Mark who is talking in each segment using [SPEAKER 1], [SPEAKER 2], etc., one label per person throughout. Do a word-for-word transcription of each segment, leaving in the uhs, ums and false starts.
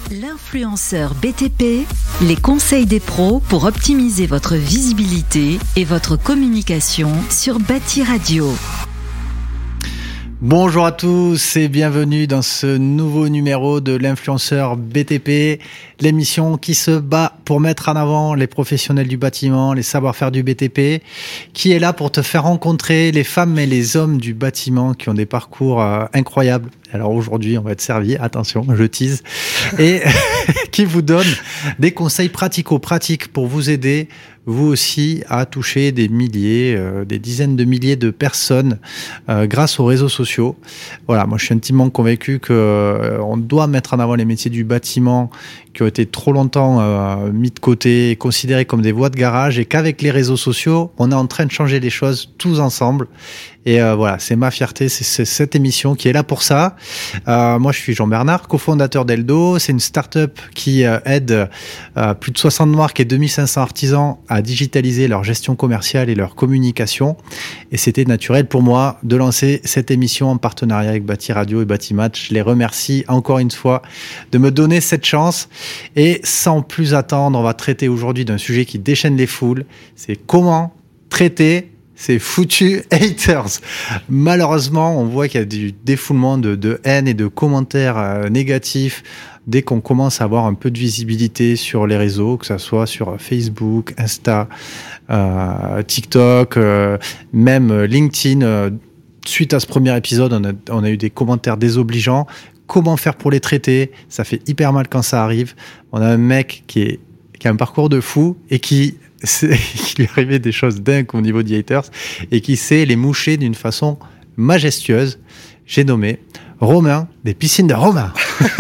[SPEAKER 1] L'influenceur B T P, les conseils des pros pour optimiser votre visibilité et votre communication sur Bâti Radio.
[SPEAKER 2] Bonjour à tous et bienvenue dans ce nouveau numéro de l'influenceur B T P, l'émission qui se bat pour mettre en avant les professionnels du bâtiment, les savoir-faire du B T P, qui est là pour te faire rencontrer les femmes et les hommes du bâtiment qui ont des parcours euh, incroyables. Alors aujourd'hui, on va être servi, attention, je tease, et qui vous donne des conseils pratico-pratiques pour vous aider, vous aussi, à toucher des milliers, euh, des dizaines de milliers de personnes euh, grâce aux réseaux sociaux. Voilà, moi je suis intimement convaincu qu'on euh, doit mettre en avant les métiers du bâtiment qui ont été trop longtemps euh, mis de côté, considérés comme des voies de garage, et qu'avec les réseaux sociaux, on est en train de changer les choses tous ensemble. Et euh, voilà, c'est ma fierté, c'est, c'est cette émission qui est là pour ça. Euh, moi, je suis Jean-Bernard, cofondateur d'Eldo. C'est une start-up qui euh, aide euh, plus de soixante marques et deux mille cinq cents artisans à digitaliser leur gestion commerciale et leur communication. Et c'était naturel pour moi de lancer cette émission en partenariat avec Bâti Radio et Bâti Match. Je les remercie encore une fois de me donner cette chance. Et sans plus attendre, on va traiter aujourd'hui d'un sujet qui déchaîne les foules. C'est comment traiter ces foutus haters. Malheureusement, on voit qu'il y a du défoulement de, de haine et de commentaires euh, négatifs dès qu'on commence à avoir un peu de visibilité sur les réseaux, que ça soit sur Facebook, Insta, euh, TikTok, euh, même LinkedIn. Euh, suite à ce premier épisode, on a, on a eu des commentaires désobligeants. Comment faire pour les traiter? Ça fait hyper mal quand ça arrive. On a un mec qui, est, qui a un parcours de fou et qui... C'est, il lui arrivait des choses dingues au niveau des haters et qui sait les moucher d'une façon majestueuse. J'ai nommé Romain des piscines de Romain.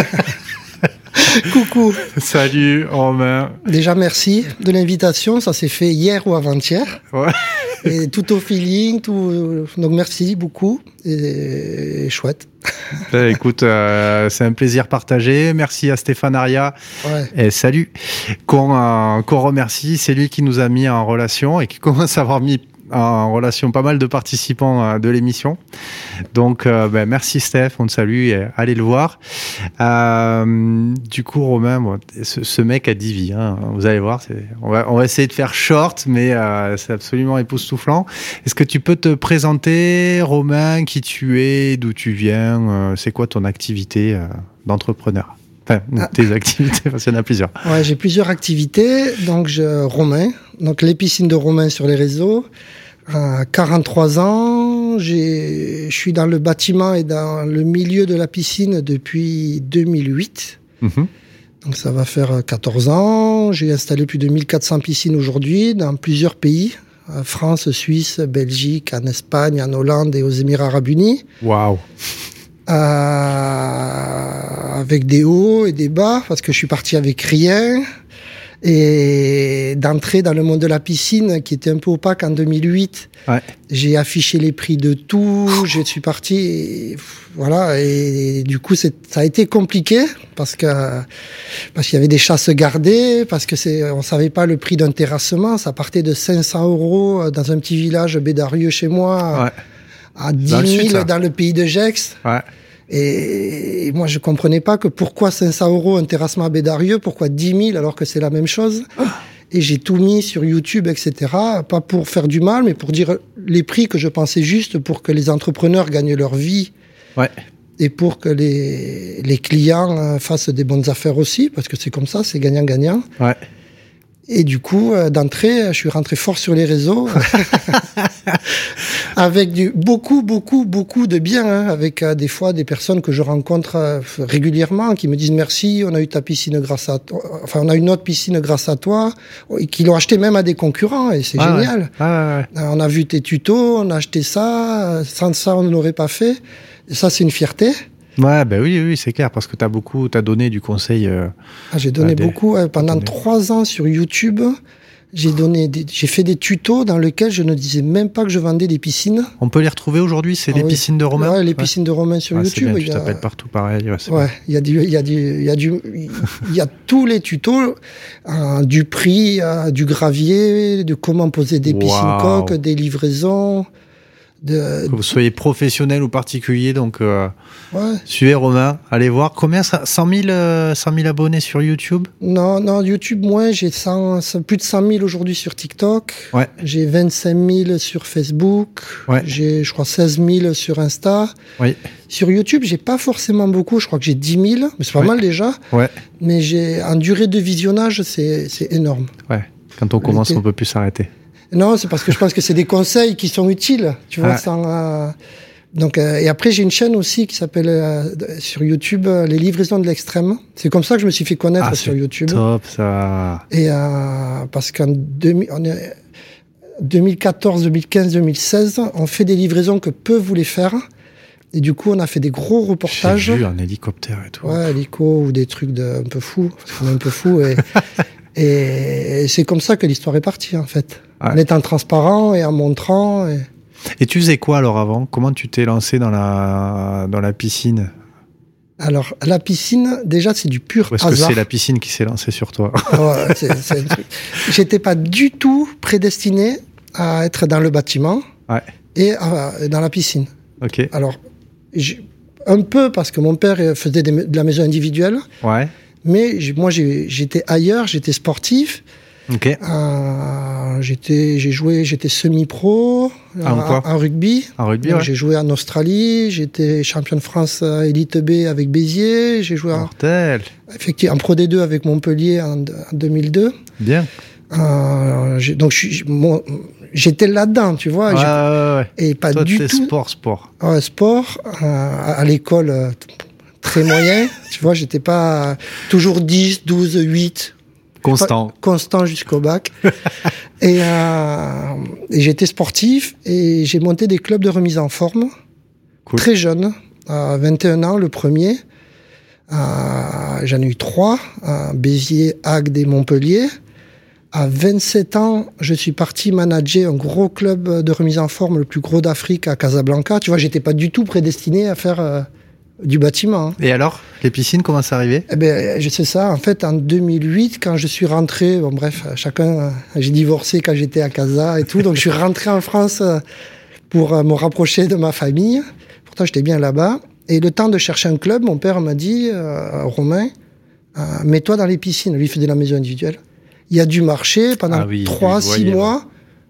[SPEAKER 3] Coucou.
[SPEAKER 2] Salut Romain.
[SPEAKER 3] Déjà merci de l'invitation, ça s'est fait hier ou avant-hier.
[SPEAKER 2] Ouais.
[SPEAKER 3] Et tout au feeling, tout. Donc merci beaucoup et, et chouette.
[SPEAKER 2] Ben, écoute, euh, c'est un plaisir partagé. Merci à Stéphane Aria. Ouais. Et salut. Qu'on, euh, qu'on remercie. C'est lui qui nous a mis en relation et qui commence à avoir mis en relation pas mal de participants euh, de l'émission. Donc, euh, ben, merci Steph, on te salue et allez le voir. Euh, du coup, Romain, bon, ce, ce mec a dix vies, hein, vous allez voir. C'est, on, va, on va essayer de faire short, mais euh, c'est absolument époustouflant. Est-ce que tu peux te présenter, Romain, qui tu es, d'où tu viens, euh, c'est quoi ton activité euh, d'entrepreneur? Enfin, ah. tes activités, parce qu'il y en a plusieurs.
[SPEAKER 3] Ouais, j'ai plusieurs activités. Donc, je, Romain, donc les piscines de Romain sur les réseaux. À quarante-trois ans, j'ai, je suis dans le bâtiment et dans le milieu de la piscine depuis deux mille huit. Mm-hmm. Donc, ça va faire quatorze ans. J'ai installé plus de mille quatre cents piscines aujourd'hui dans plusieurs pays. France, Suisse, Belgique, en Espagne, en Hollande et aux Émirats Arabes Unis.
[SPEAKER 2] Waouh!
[SPEAKER 3] Euh, avec des hauts et des bas, parce que je suis parti avec rien. Et d'entrer dans le monde de la piscine, qui était un peu opaque en deux mille huit, ouais. J'ai affiché les prix de tout, je suis parti, et voilà, et, et du coup, c'est, ça a été compliqué, parce que, parce qu'il y avait des chasses gardées, parce que c'est, on savait pas le prix d'un terrassement, ça partait de cinq cents euros dans un petit village bédarieux chez moi, ouais. à dix mille dans, dans le pays de Gex. Ouais. Et moi, je comprenais pas que pourquoi cinq cents euros un terrassement à Bédarieux, pourquoi dix mille alors que c'est la même chose. Et j'ai tout mis sur YouTube, et cetera. Pas pour faire du mal, mais pour dire les prix que je pensais justes pour que les entrepreneurs gagnent leur vie. Ouais. Et pour que les, les clients fassent des bonnes affaires aussi, parce que c'est comme ça, c'est gagnant-gagnant. Ouais. Et du coup, euh, d'entrée, je suis rentré fort sur les réseaux, avec du, beaucoup, beaucoup, beaucoup de bien, hein, avec euh, des fois des personnes que je rencontre euh, régulièrement, qui me disent merci, on a eu ta piscine grâce à toi, enfin on a une autre piscine grâce à toi, et qui l'ont acheté même à des concurrents, et c'est ah génial. Ouais. Ah ouais. On a vu tes tutos, on a acheté ça, sans ça on ne l'aurait pas fait. Et ça, c'est une fierté.
[SPEAKER 2] Ouais, ben oui, oui, c'est clair, parce que t'as beaucoup, t'as donné du conseil. Euh,
[SPEAKER 3] ah, j'ai donné des, beaucoup euh, pendant trois ans sur YouTube. J'ai donné, des, j'ai fait des tutos dans lesquels je ne disais même pas que je vendais des piscines.
[SPEAKER 2] On peut les retrouver aujourd'hui, c'est ah, les oui. piscines de Romain.
[SPEAKER 3] Ouais, les ouais. piscines de Romain sur ah, YouTube.
[SPEAKER 2] C'est bien,
[SPEAKER 3] tu
[SPEAKER 2] il y a... t'appelles partout pareil. Ouais, c'est
[SPEAKER 3] ouais, il y a du, il y a du, il y a du, il y a tous les tutos, euh, du prix, euh, du gravier, de comment poser des wow. piscines coques, des livraisons. De,
[SPEAKER 2] que vous soyez professionnel ou particulier, donc euh,
[SPEAKER 3] ouais.
[SPEAKER 2] Suivez Romain, allez voir. Combien ça, cent mille abonnés sur YouTube?
[SPEAKER 3] Non, non, YouTube moins, j'ai cent, plus de cent mille aujourd'hui sur TikTok,
[SPEAKER 2] ouais.
[SPEAKER 3] J'ai vingt-cinq mille sur Facebook,
[SPEAKER 2] ouais.
[SPEAKER 3] J'ai je crois seize mille sur Insta.
[SPEAKER 2] Oui.
[SPEAKER 3] Sur YouTube, j'ai pas forcément beaucoup, je crois que j'ai dix mille, mais c'est pas
[SPEAKER 2] ouais.
[SPEAKER 3] mal déjà.
[SPEAKER 2] Ouais.
[SPEAKER 3] Mais j'ai en durée de visionnage, c'est, c'est énorme.
[SPEAKER 2] Ouais. Quand on commence, on peut plus s'arrêter.
[SPEAKER 3] Non, c'est parce que je pense que c'est des conseils qui sont utiles, tu vois. Ah. Sans, euh... Donc, euh, et après, j'ai une chaîne aussi qui s'appelle euh, sur YouTube euh, Les Livraisons de l'Extrême. C'est comme ça que je me suis fait connaître ah, sur YouTube.
[SPEAKER 2] Top ça.
[SPEAKER 3] Et euh, parce qu'en deux mille, on est, deux mille quatorze, deux mille quinze, deux mille seize, on fait des livraisons que peu voulaient faire. Et du coup, on a fait des gros reportages.
[SPEAKER 2] J'ai vu un hélicoptère et tout.
[SPEAKER 3] Ouais, hélico ou des trucs de un peu fous, parce qu'on est un peu fous. Et, et, et c'est comme ça que l'histoire est partie, en fait. Ouais. En étant transparent et en montrant. Et...
[SPEAKER 2] et tu faisais quoi alors avant? Comment tu t'es lancé dans la, dans la piscine?
[SPEAKER 3] Alors, la piscine, déjà, c'est du pur
[SPEAKER 2] Parce
[SPEAKER 3] hasard.
[SPEAKER 2] Parce que c'est la piscine qui s'est lancée sur toi.
[SPEAKER 3] Ouais, c'est, c'est un truc. J'étais pas du tout prédestiné à être dans le bâtiment
[SPEAKER 2] ouais.
[SPEAKER 3] et à, dans la piscine.
[SPEAKER 2] Ok.
[SPEAKER 3] Alors, j'ai, un peu parce que mon père faisait des, de la maison individuelle.
[SPEAKER 2] Ouais.
[SPEAKER 3] Mais j'ai, moi, j'ai, j'étais ailleurs, j'étais sportif.
[SPEAKER 2] Ok.
[SPEAKER 3] Euh, j'étais, j'ai joué, j'étais semi-pro
[SPEAKER 2] ah, en, quoi
[SPEAKER 3] en rugby.
[SPEAKER 2] En rugby, ouais.
[SPEAKER 3] J'ai joué en Australie. J'étais champion de France élite B avec Béziers. J'ai joué
[SPEAKER 2] Mortel.
[SPEAKER 3] En, effectivement, en Pro D deux avec Montpellier en, en deux mille deux.
[SPEAKER 2] Bien.
[SPEAKER 3] Euh, j'ai, donc, je, mon, j'étais là-dedans, tu vois.
[SPEAKER 2] Ouais, ouais, ouais.
[SPEAKER 3] Et pas
[SPEAKER 2] Toi,
[SPEAKER 3] du tout.
[SPEAKER 2] Sport, sport.
[SPEAKER 3] Ouais, sport. Euh, à, à l'école, euh, très moyen. Tu vois, j'étais pas toujours dix, douze, huit.
[SPEAKER 2] Constant.
[SPEAKER 3] Constant jusqu'au bac. et, euh, et j'étais sportif et j'ai monté des clubs de remise en forme. Cool. Très jeune, à vingt et un ans, le premier. Euh, j'en ai eu trois, à Béziers, Agde et Montpellier. À vingt-sept ans, je suis parti manager un gros club de remise en forme, le plus gros d'Afrique, à Casablanca. Tu vois, j'étais pas du tout prédestiné à faire... Euh, du bâtiment. Hein.
[SPEAKER 2] Et alors, les piscines, comment c'est arrivé?
[SPEAKER 3] Eh ben, je sais ça. En fait, en deux mille huit, quand je suis rentré, bon bref, chacun, j'ai divorcé quand j'étais à Casa et tout, donc je suis rentré en France pour me rapprocher de ma famille. Pourtant, j'étais bien là-bas. Et le temps de chercher un club, mon père m'a dit, euh, Romain, euh, mets-toi dans les piscines. Lui, il faisait de la maison individuelle. Il y a du marché pendant trois, six mois.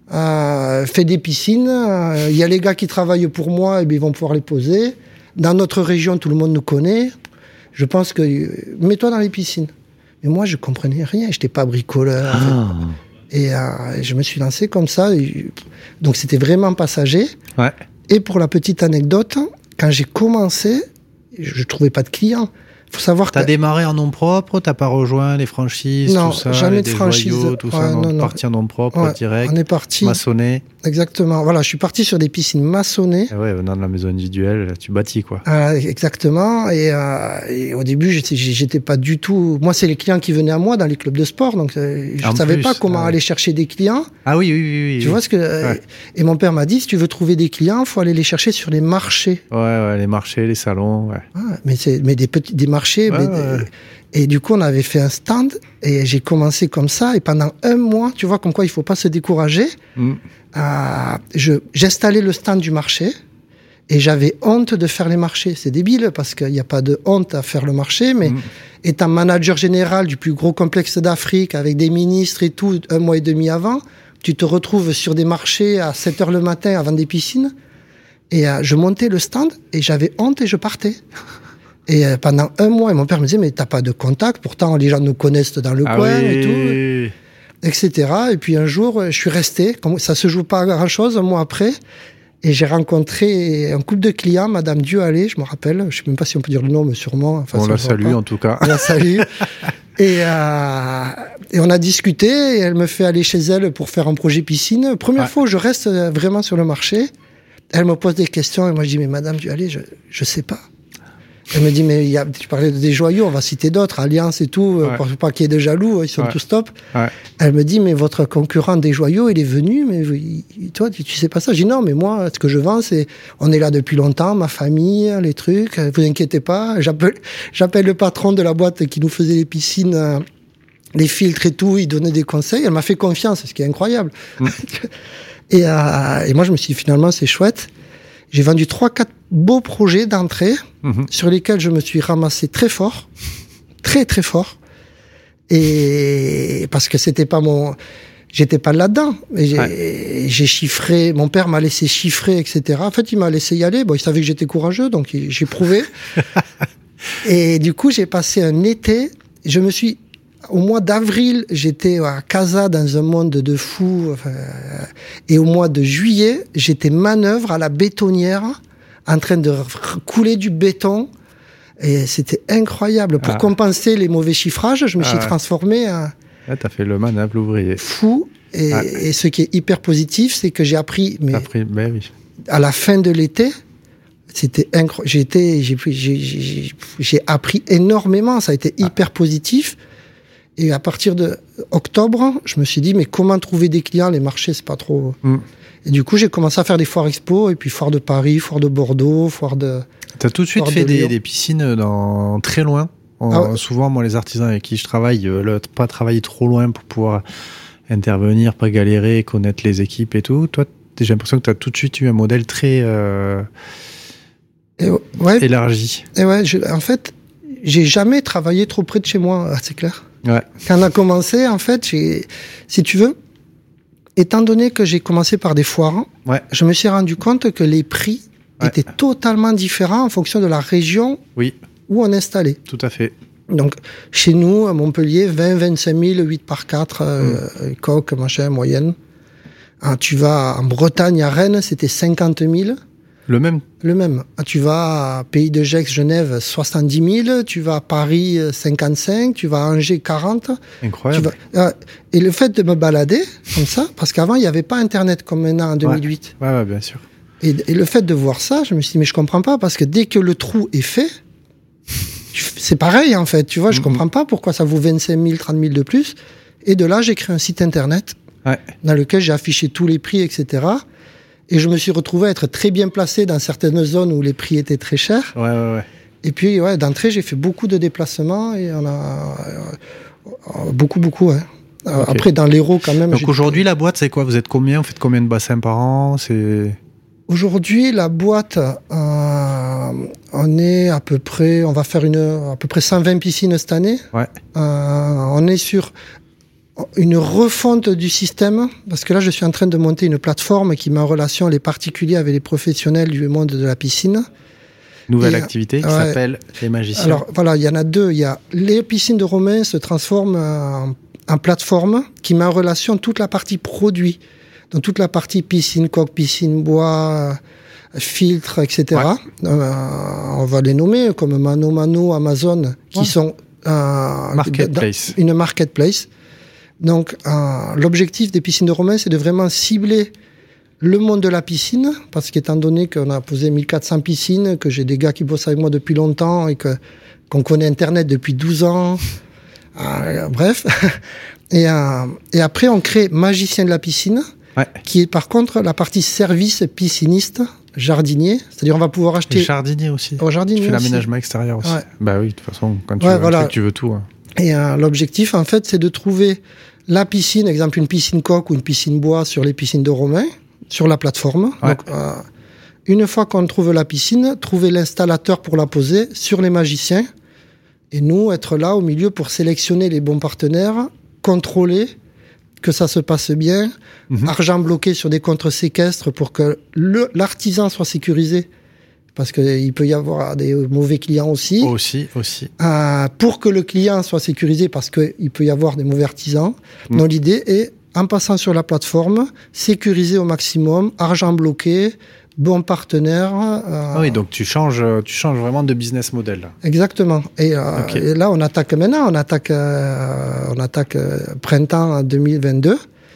[SPEAKER 3] Euh, fais des piscines. Euh, il y a les gars qui travaillent pour moi, et bien ils vont pouvoir les poser. Dans notre région, tout le monde nous connaît. Je pense que... Mets-toi dans les piscines. Mais moi, je comprenais rien. Je n'étais pas bricoleur. Ah. En fait. Et euh, je me suis lancé comme ça. Et... Donc, c'était vraiment passager.
[SPEAKER 2] Ouais.
[SPEAKER 3] Et pour la petite anecdote, quand j'ai commencé, je ne trouvais pas de clients. Il faut savoir
[SPEAKER 2] T'as
[SPEAKER 3] que...
[SPEAKER 2] démarré en nom propre? T'as pas rejoint les franchises?
[SPEAKER 3] Non,
[SPEAKER 2] tout ça,
[SPEAKER 3] jamais de franchise.
[SPEAKER 2] Joyaux, tout
[SPEAKER 3] ouais,
[SPEAKER 2] ça, non,
[SPEAKER 3] non, non.
[SPEAKER 2] Parti en nom propre,
[SPEAKER 3] ouais,
[SPEAKER 2] direct.
[SPEAKER 3] On est parti.
[SPEAKER 2] Maçonné.
[SPEAKER 3] Exactement. Voilà, je suis parti sur des piscines maçonnées.
[SPEAKER 2] Et ouais, venant de la maison individuelle, là, tu bâtis, quoi.
[SPEAKER 3] Euh, exactement. Et, euh, et au début, j'étais, j'étais pas du tout... Moi, c'est les clients qui venaient à moi dans les clubs de sport. Donc, euh, je ne savais plus, pas comment euh... aller chercher des clients.
[SPEAKER 2] Ah oui, oui, oui. oui
[SPEAKER 3] tu
[SPEAKER 2] oui.
[SPEAKER 3] vois ce que... Ouais. Et mon père m'a dit, si tu veux trouver des clients, il faut aller les chercher sur les marchés.
[SPEAKER 2] Ouais, ouais, les marchés, les salons, ouais.
[SPEAKER 3] ouais mais, c'est, mais des petits des marchés...
[SPEAKER 2] Ouais,
[SPEAKER 3] mais,
[SPEAKER 2] ouais.
[SPEAKER 3] Des, et du coup, on avait fait un stand et j'ai commencé comme ça. Et pendant un mois, tu vois, comme quoi il faut pas se décourager, mm. euh, je, j'installais le stand du marché et j'avais honte de faire les marchés. C'est débile parce qu'il n'y a pas de honte à faire le marché, mais mm. étant manager général du plus gros complexe d'Afrique avec des ministres et tout, un mois et demi avant, tu te retrouves sur des marchés à sept heures le matin avant des piscines. Et euh, je montais le stand et j'avais honte et je partais. Et euh, pendant un mois, et mon père me disait, mais t'as pas de contact, pourtant les gens nous connaissent dans le
[SPEAKER 2] ah
[SPEAKER 3] coin
[SPEAKER 2] oui.
[SPEAKER 3] et tout, et cetera. Et puis un jour, je suis resté, ça se joue pas à grand-chose, un mois après, et j'ai rencontré un couple de clients, Madame Dieualé, je me rappelle, je sais même pas si on peut dire le nom, mais sûrement.
[SPEAKER 2] Enfin, on la salue en tout cas.
[SPEAKER 3] On la salue. et, euh, et on a discuté, et elle me fait aller chez elle pour faire un projet piscine. Première ouais. fois où je reste vraiment sur le marché, elle me pose des questions, et moi je dis, mais Madame Dieualé, je, je sais pas. Elle me dit, mais il y a, tu parlais de des joyaux, on va citer d'autres, Alliance et tout, ouais. pour pas qu'il y ait de jaloux, ils sont ouais. tous top.
[SPEAKER 2] Ouais.
[SPEAKER 3] Elle me dit, mais votre concurrent des joyaux, il est venu, mais il, toi, tu, tu sais pas ça. Je dis, non, mais moi, ce que je vends, c'est, on est là depuis longtemps, ma famille, les trucs, vous inquiétez pas. J'appelle, j'appelle le patron de la boîte qui nous faisait les piscines, les filtres et tout, il donnait des conseils. Elle m'a fait confiance, ce qui est incroyable. Mm. et, euh, et moi, je me suis dit, finalement, c'est chouette. J'ai vendu trois, quatre beaux projets d'entrée
[SPEAKER 2] mmh.
[SPEAKER 3] sur lesquels je me suis ramassé très fort, très très fort. Et parce que c'était pas mon, j'étais pas là-dedans. Et j'ai, ouais. j'ai chiffré, mon père m'a laissé chiffrer, et cetera. En fait, il m'a laissé y aller. Bon, il savait que j'étais courageux, donc j'ai prouvé. Et du coup, j'ai passé un été. Je me suis, au mois d'avril, j'étais à Casa dans un monde de fous. Enfin, et au mois de juillet, j'étais manœuvre à la bétonnière, en train de couler du béton. Et c'était incroyable. Pour ah. compenser les mauvais chiffrages, je me ah suis transformé en...
[SPEAKER 2] Là, t'as fait le manable ouvrier.
[SPEAKER 3] Fou. Et, ah. et ce qui est hyper positif, c'est que j'ai appris... Mais
[SPEAKER 2] appris, ben oui.
[SPEAKER 3] À la fin de l'été, c'était incroyable. J'ai, été, j'ai, j'ai, j'ai, j'ai appris énormément. Ça a été hyper ah. positif. Et à partir de octobre, je me suis dit, mais comment trouver des clients? Les marchés, c'est pas trop... Mm. Et du coup, j'ai commencé à faire des foires expo, et puis foire de Paris, foire de Bordeaux, foire de...
[SPEAKER 2] T'as tout de suite fait des, des piscines dans, très loin. On, ah ouais. Souvent, moi, les artisans avec qui je travaille, euh, le, pas travailler trop loin pour pouvoir intervenir, pas galérer, connaître les équipes et tout. Toi, j'ai l'impression que tu as tout de suite eu un modèle très euh, et ouais. élargi.
[SPEAKER 3] Et ouais, je, en fait, j'ai jamais travaillé trop près de chez moi, c'est clair.
[SPEAKER 2] Ouais.
[SPEAKER 3] Quand on a commencé, en fait, j'ai, si tu veux, étant donné que j'ai commencé par des foires,
[SPEAKER 2] ouais.
[SPEAKER 3] je me suis rendu compte que les prix ouais. étaient totalement différents en fonction de la région
[SPEAKER 2] oui.
[SPEAKER 3] où on installait.
[SPEAKER 2] Tout à fait.
[SPEAKER 3] Donc, chez nous, à Montpellier, vingt, vingt-cinq mille, huit par quatre, euh, mmh. coque, machin, moyenne. Ah, tu vas en Bretagne, à Rennes, c'était cinquante mille.
[SPEAKER 2] Le même
[SPEAKER 3] Le même. Ah, tu vas à Pays de Gex, Genève, soixante-dix mille. Tu vas à Paris, cinquante-cinq. Tu vas à Angers, quarante.
[SPEAKER 2] Incroyable.
[SPEAKER 3] Tu vas... euh, et le fait de me balader comme ça, parce qu'avant, il n'y avait pas Internet comme maintenant en deux mille huit.
[SPEAKER 2] Ouais, ouais, ouais bien sûr.
[SPEAKER 3] Et, et le fait de voir ça, je me suis dit, mais je comprends pas, parce que dès que le trou est fait, c'est pareil, en fait. Tu vois, je mm-hmm. comprends pas pourquoi ça vaut vingt-cinq mille, trente mille de plus. Et de là, j'ai créé un site Internet
[SPEAKER 2] ouais.
[SPEAKER 3] dans lequel j'ai affiché tous les prix, et cetera. Et je me suis retrouvé à être très bien placé dans certaines zones où les prix étaient très chers.
[SPEAKER 2] Ouais, ouais, ouais.
[SPEAKER 3] Et puis, ouais, d'entrée, j'ai fait beaucoup de déplacements et on a euh, beaucoup, beaucoup. Ouais. Okay. Après, dans l'Hérault, quand même.
[SPEAKER 2] Donc aujourd'hui, la boîte, c'est quoi? Vous êtes combien? Vous faites combien de bassins par an? C'est...
[SPEAKER 3] Aujourd'hui, la boîte, euh, on est à peu près, on va faire une, à peu près cent vingt piscines cette année.
[SPEAKER 2] Ouais.
[SPEAKER 3] Euh, on est sur une refonte du système, parce que là, je suis en train de monter une plateforme qui met en relation les particuliers avec les professionnels du monde de la piscine.
[SPEAKER 2] Nouvelle
[SPEAKER 3] Et,
[SPEAKER 2] activité qui
[SPEAKER 3] ouais,
[SPEAKER 2] s'appelle les magiciens.
[SPEAKER 3] Alors, voilà, il y en a deux. Il y a les piscines de Romain se transforment en, en plateforme qui met en relation toute la partie produit. Donc, toute la partie piscine, coque, piscine, bois, filtre, et cetera. Ouais. Euh, on va les nommer comme Mano Mano, Amazon, qui ouais. sont euh,
[SPEAKER 2] marketplace.
[SPEAKER 3] Une marketplace. Donc, euh, l'objectif des piscines de Romain, c'est de vraiment cibler le monde de la piscine, parce qu'étant donné qu'on a posé mille quatre cents piscines, que j'ai des gars qui bossent avec moi depuis longtemps et que qu'on connaît Internet depuis douze ans, euh, bref. Et, euh, et après, on crée Magicien de la piscine,
[SPEAKER 2] ouais.
[SPEAKER 3] qui est par contre la partie service pisciniste, jardinier. C'est-à-dire, on va pouvoir acheter...
[SPEAKER 2] Et jardinier aussi.
[SPEAKER 3] Oh, jardinier
[SPEAKER 2] tu fais
[SPEAKER 3] aussi.
[SPEAKER 2] l'aménagement extérieur aussi.
[SPEAKER 3] Ouais.
[SPEAKER 2] Bah oui, de toute façon, quand tu,
[SPEAKER 3] ouais,
[SPEAKER 2] veux,
[SPEAKER 3] voilà.
[SPEAKER 2] truc, tu veux tout. Hein.
[SPEAKER 3] Et euh, l'objectif, en fait, c'est de trouver la piscine, exemple une piscine coque ou une piscine bois sur les piscines de Romain, sur la plateforme.
[SPEAKER 2] Ouais.
[SPEAKER 3] Donc, euh, une fois qu'on trouve la piscine, trouver l'installateur pour la poser sur les magiciens. Et nous, être là au milieu pour sélectionner les bons partenaires, contrôler que ça se passe bien, mmh. argent bloqué sur des contre-séquestres pour que le, l'artisan soit sécurisé. Parce qu'il peut y avoir des mauvais clients aussi.
[SPEAKER 2] Aussi, aussi.
[SPEAKER 3] Euh, pour que le client soit sécurisé, parce qu'il peut y avoir des mauvais artisans. Mmh. Donc l'idée est, en passant sur la plateforme, sécuriser au maximum, argent bloqué, bon partenaire. Euh,
[SPEAKER 2] ah oui, donc tu changes, tu changes vraiment de business model. Là.
[SPEAKER 3] Exactement. Et, euh,
[SPEAKER 2] okay.
[SPEAKER 3] et là, on attaque maintenant, on attaque, euh, on attaque euh, printemps deux mille vingt-deux.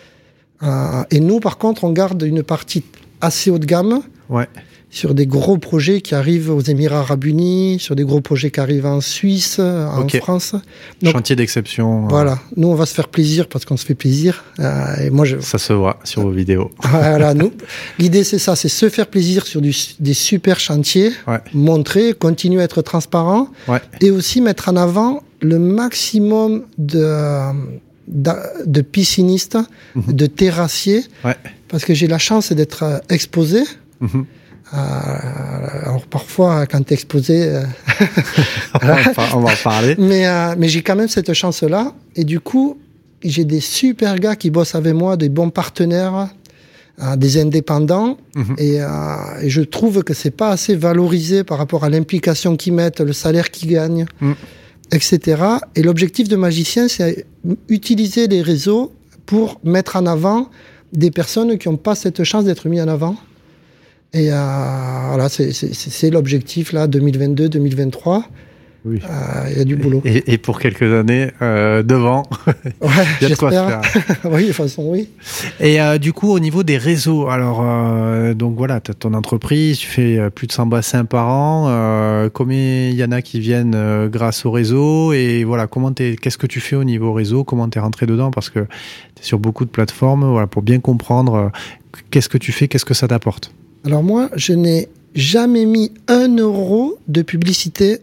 [SPEAKER 3] Euh, et nous, par contre, on garde une partie assez haut de gamme.
[SPEAKER 2] Ouais.
[SPEAKER 3] Sur des gros projets qui arrivent aux Émirats Arabes Unis, sur des gros projets qui arrivent en Suisse, en okay. France.
[SPEAKER 2] Donc, chantier d'exception.
[SPEAKER 3] Voilà. Euh... Nous, on va se faire plaisir parce qu'on se fait plaisir. Euh, et moi, je...
[SPEAKER 2] Ça se voit sur vos vidéos.
[SPEAKER 3] Voilà. Nous, l'idée, c'est ça, c'est se faire plaisir sur du, des super chantiers,
[SPEAKER 2] ouais.
[SPEAKER 3] montrer, continuer à être transparent,
[SPEAKER 2] ouais.
[SPEAKER 3] et aussi mettre en avant le maximum de, de, de piscinistes, mmh. de terrassiers,
[SPEAKER 2] ouais.
[SPEAKER 3] parce que j'ai la chance d'être exposé.
[SPEAKER 2] Mmh.
[SPEAKER 3] alors parfois, quand t'es exposé, euh,
[SPEAKER 2] on, va on va en parler.
[SPEAKER 3] Mais, euh, mais j'ai quand même cette chance-là. Et du coup, j'ai des super gars qui bossent avec moi, des bons partenaires, euh, des indépendants. Mm-hmm. Et, euh, et je trouve que c'est pas assez valorisé par rapport à l'implication qu'ils mettent, le salaire qu'ils gagnent, mm. et cetera. Et l'objectif de Magicien, c'est utiliser les réseaux pour mettre en avant des personnes qui n'ont pas cette chance d'être mis en avant. Et euh, voilà, c'est, c'est, c'est l'objectif là, deux mille vingt-deux deux mille vingt-trois. Oui. Il euh, y a du boulot.
[SPEAKER 2] Et, et pour quelques années euh, devant,
[SPEAKER 3] ouais, il y a de quoi faire. Oui, de toute façon, oui.
[SPEAKER 2] Et euh, du coup, au niveau des réseaux, alors, euh, donc voilà, tu as ton entreprise, tu fais plus de cent bassins par an. Euh, combien il y en a qui viennent euh, grâce au réseau? Et voilà, comment t'es, qu'est-ce que tu fais au niveau réseau? Comment tu es rentré dedans? Parce que tu es sur beaucoup de plateformes, voilà, pour bien comprendre euh, qu'est-ce que tu fais, qu'est-ce que ça t'apporte.
[SPEAKER 3] Alors moi, je n'ai jamais mis un euro de publicité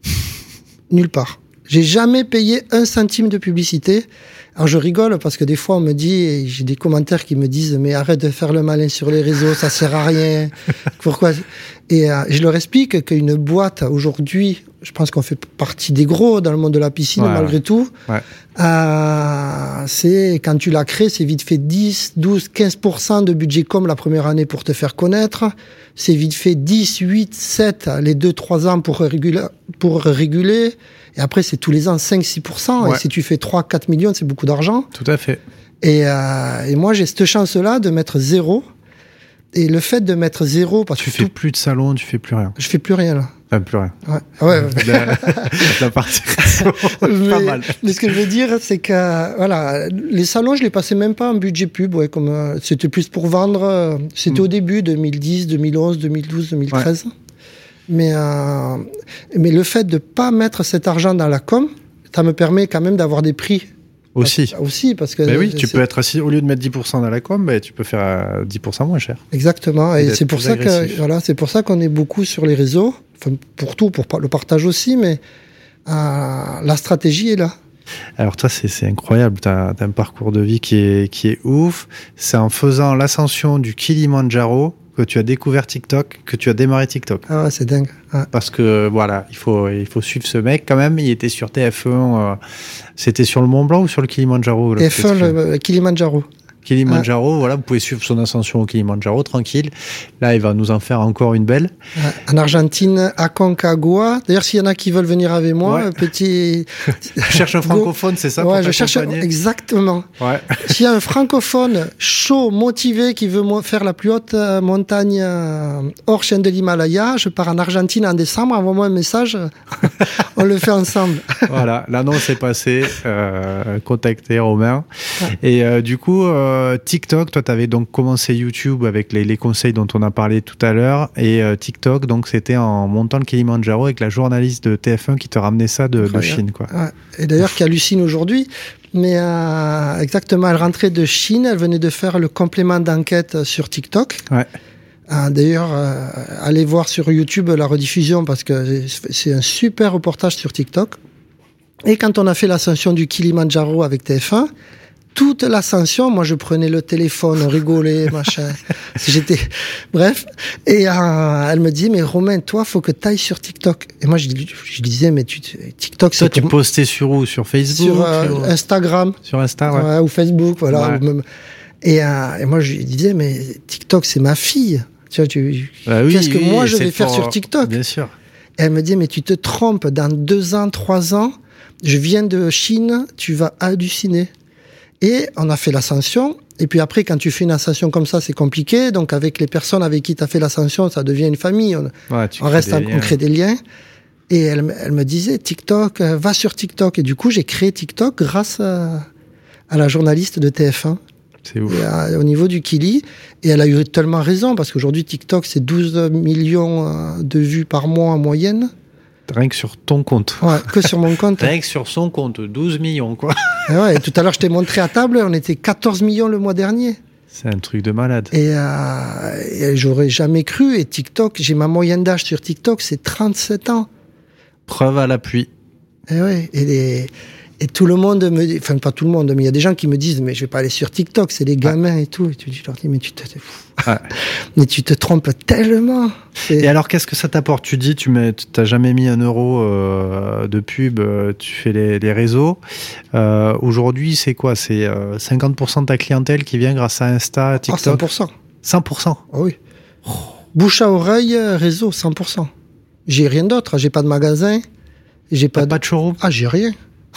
[SPEAKER 3] nulle part. J'ai jamais payé un centime de publicité. Alors je rigole parce que des fois on me dit, et j'ai des commentaires qui me disent mais arrête de faire le malin sur les réseaux, ça sert à rien. Pourquoi? Et euh, je leur explique qu'une boîte aujourd'hui, je pense qu'on fait partie des gros dans le monde de la piscine ouais, malgré ouais. tout. Ouais. Euh, c'est quand tu l'as créé, c'est vite fait dix, douze, quinze pour cent de budget com la première année pour te faire connaître. C'est vite fait dix, huit, sept les deux, trois ans pour réguler, pour réguler. Et après, c'est tous les ans cinq, six pour cent. Ouais. Et si tu fais trois, quatre millions, c'est beaucoup d'argent.
[SPEAKER 2] Tout à fait.
[SPEAKER 3] Et, euh, et moi, j'ai cette chance-là de mettre zéro. Et le fait de mettre zéro, parce
[SPEAKER 2] tu
[SPEAKER 3] que
[SPEAKER 2] fais
[SPEAKER 3] tout...
[SPEAKER 2] plus de salon, tu fais plus rien.
[SPEAKER 3] Je fais plus rien là.
[SPEAKER 2] Enfin, plus rien.
[SPEAKER 3] Ouais. Ouais. ouais.
[SPEAKER 2] La, la partie mais, pas mal.
[SPEAKER 3] Mais ce que je veux dire, c'est que voilà, les salons, je les passais même pas en budget pub. Ouais, comme euh, c'était plus pour vendre. Euh, c'était mm. au début, deux mille dix, deux mille onze, deux mille douze, deux mille treize. Ouais. Mais euh, mais le fait de pas mettre cet argent dans la com, ça me permet quand même d'avoir des prix.
[SPEAKER 2] Aussi.
[SPEAKER 3] Parce, aussi, parce que...
[SPEAKER 2] Ben oui, tu peux être assis, au lieu de mettre dix pour cent dans la com, ben tu peux faire dix pour cent moins cher.
[SPEAKER 3] Exactement, et, et c'est pour ça
[SPEAKER 2] agressif.
[SPEAKER 3] que, voilà, c'est pour ça qu'on est beaucoup sur les réseaux, enfin, pour tout, pour le partage aussi, mais euh, la stratégie est là.
[SPEAKER 2] Alors toi, c'est, c'est incroyable, tu as un parcours de vie qui est, qui est ouf. C'est en faisant l'ascension du Kilimandjaro que tu as découvert TikTok, que tu as démarré TikTok.
[SPEAKER 3] Ah ouais, c'est dingue. Ouais.
[SPEAKER 2] Parce que voilà, il faut, il faut suivre ce mec quand même. Il était sur T F un. Euh, c'était sur le Mont Blanc ou sur le Kilimandjaro?
[SPEAKER 3] T F un, le, le Kilimandjaro.
[SPEAKER 2] Kilimandjaro, ah. voilà, vous pouvez suivre son ascension au Kilimandjaro, tranquille. Là, il va nous en faire encore une belle.
[SPEAKER 3] En Argentine, Aconcagua. D'ailleurs, s'il y en a qui veulent venir avec moi, ouais. petit...
[SPEAKER 2] Je cherche un francophone, c'est ça?
[SPEAKER 3] Ouais, je cherche un... Exactement.
[SPEAKER 2] Ouais.
[SPEAKER 3] S'il y a un francophone chaud, motivé, qui veut faire la plus haute montagne hors chaîne de l'Himalaya, je pars en Argentine en décembre, envoie-moi un message, on le fait ensemble.
[SPEAKER 2] Voilà, l'annonce est passée, euh, contactez Romain. Ouais. Et euh, du coup, euh, TikTok, toi, tu avais donc commencé YouTube avec les, les conseils dont on a parlé tout à l'heure. Et euh, TikTok, donc, c'était en montant le Kilimandjaro avec la journaliste de T F un qui te ramenait ça de, de Chine, quoi.
[SPEAKER 3] Ouais. Et d'ailleurs, qui hallucine aujourd'hui. Mais euh, exactement, elle rentrait de Chine. Elle venait de faire le complément d'enquête sur TikTok.
[SPEAKER 2] Ouais.
[SPEAKER 3] Euh, d'ailleurs, euh, allez voir sur YouTube la rediffusion parce que c'est un super reportage sur TikTok. Et quand on a fait l'ascension du Kilimandjaro avec T F un, toute l'ascension, moi je prenais le téléphone, on rigolait, machin. J'étais, bref. Et euh, elle me dit, mais Romain, toi, faut que t'ailles sur TikTok. Et moi je, je disais, mais tu, TikTok,
[SPEAKER 2] ça,
[SPEAKER 3] c'est
[SPEAKER 2] tu
[SPEAKER 3] pour...
[SPEAKER 2] postais sur où? Sur Facebook?
[SPEAKER 3] Sur, euh, sur... Instagram.
[SPEAKER 2] Sur Insta, ouais.
[SPEAKER 3] ouais. Ou Facebook, voilà.
[SPEAKER 2] Ouais.
[SPEAKER 3] Ou même... et, euh, et moi je lui disais, mais TikTok, c'est ma fille. Tu vois, tu...
[SPEAKER 2] Bah oui,
[SPEAKER 3] qu'est-ce que
[SPEAKER 2] oui,
[SPEAKER 3] moi je vais faire
[SPEAKER 2] pour...
[SPEAKER 3] sur TikTok?
[SPEAKER 2] Bien sûr.
[SPEAKER 3] Et elle me dit, mais tu te trompes, dans deux ans, trois ans, je viens de Chine, tu vas halluciner. Et on a fait l'ascension. Et puis après, quand tu fais une ascension comme ça, c'est compliqué. Donc avec les personnes avec qui tu as fait l'ascension, ça devient une famille. On,
[SPEAKER 2] ouais,
[SPEAKER 3] on reste, en, on crée des liens. Et elle, elle me disait, TikTok, euh, va sur TikTok. Et du coup, j'ai créé TikTok grâce à, à la journaliste de T F un.
[SPEAKER 2] C'est ouf.
[SPEAKER 3] Et à, au niveau du Kili. Et elle a eu tellement raison, parce qu'aujourd'hui, TikTok, c'est douze millions de vues par mois en moyenne.
[SPEAKER 2] Rien que sur ton compte.
[SPEAKER 3] Ouais, que sur mon compte.
[SPEAKER 2] Rien que sur son compte, douze millions, quoi.
[SPEAKER 3] Et ouais, et tout à l'heure, je t'ai montré à table, on était quatorze millions le mois dernier.
[SPEAKER 2] C'est un truc de malade.
[SPEAKER 3] Et, euh, et j'aurais jamais cru. Et TikTok, j'ai ma moyenne d'âge sur TikTok, c'est trente-sept ans.
[SPEAKER 2] Preuve à l'appui.
[SPEAKER 3] Et ouais, et, les, Et tout le monde me dit, enfin pas tout le monde, mais il y a des gens qui me disent, mais je vais pas aller sur TikTok, c'est les gamins ouais. et tout. Et tu leur dis, mais tu te, ouais. mais tu te trompes tellement.
[SPEAKER 2] Et, et alors, qu'est-ce que ça t'apporte? Tu dis, tu mets, t'as jamais mis un euro euh, de pub, euh, tu fais les, les réseaux. Euh, aujourd'hui, c'est quoi? C'est euh, cinquante pour cent de ta clientèle qui vient grâce à Insta, TikTok.
[SPEAKER 3] Ah, cent pour cent.
[SPEAKER 2] cent pour cent.
[SPEAKER 3] Ah oui. Oh. Bouche à oreille, réseau, cent pour cent. J'ai rien d'autre. J'ai pas de magasin. J'ai pas,
[SPEAKER 2] de...
[SPEAKER 3] pas
[SPEAKER 2] de showroom.
[SPEAKER 3] Ah, j'ai rien.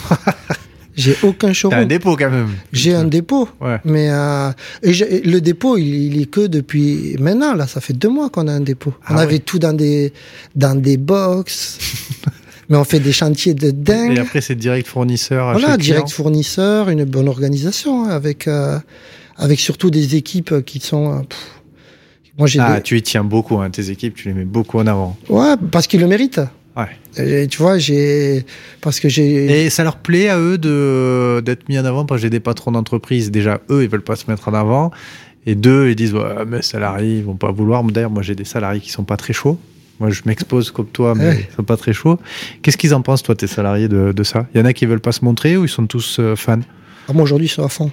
[SPEAKER 3] J'ai aucun showroom.
[SPEAKER 2] T'as un dépôt quand même.
[SPEAKER 3] J'ai un dépôt.
[SPEAKER 2] Ouais.
[SPEAKER 3] Mais euh, et le dépôt, il, il est que depuis maintenant. Là, ça fait deux mois qu'on a un dépôt. Ah, on ouais. avait tout dans des dans des box. Mais on fait des chantiers de dingue.
[SPEAKER 2] Et après, c'est direct fournisseur.
[SPEAKER 3] Voilà, direct fournisseur, une bonne organisation avec euh, avec surtout des équipes qui sont. Euh, pff,
[SPEAKER 2] moi, j'ai ah, des... tu y tiens beaucoup, hein, tes équipes, tu les mets beaucoup en avant.
[SPEAKER 3] Ouais, parce qu'ils le méritent.
[SPEAKER 2] Ouais.
[SPEAKER 3] Et, tu vois, j'ai parce que j'ai.
[SPEAKER 2] Et ça leur plaît à eux de d'être mis en avant parce que j'ai des patrons d'entreprise. Déjà, eux, ils veulent pas se mettre en avant. Et deux, ils disent ouais, mes salariés, ils vont pas vouloir. D'ailleurs, moi, j'ai des salariés qui sont pas très chauds. Moi, je m'expose comme toi, mais ouais. ils sont pas très chauds. Qu'est-ce qu'ils en pensent, toi, tes salariés, de, de ça? Il y en a qui veulent pas se montrer ou ils sont tous euh, fans?
[SPEAKER 3] Ah, moi, aujourd'hui, ils sont à fond.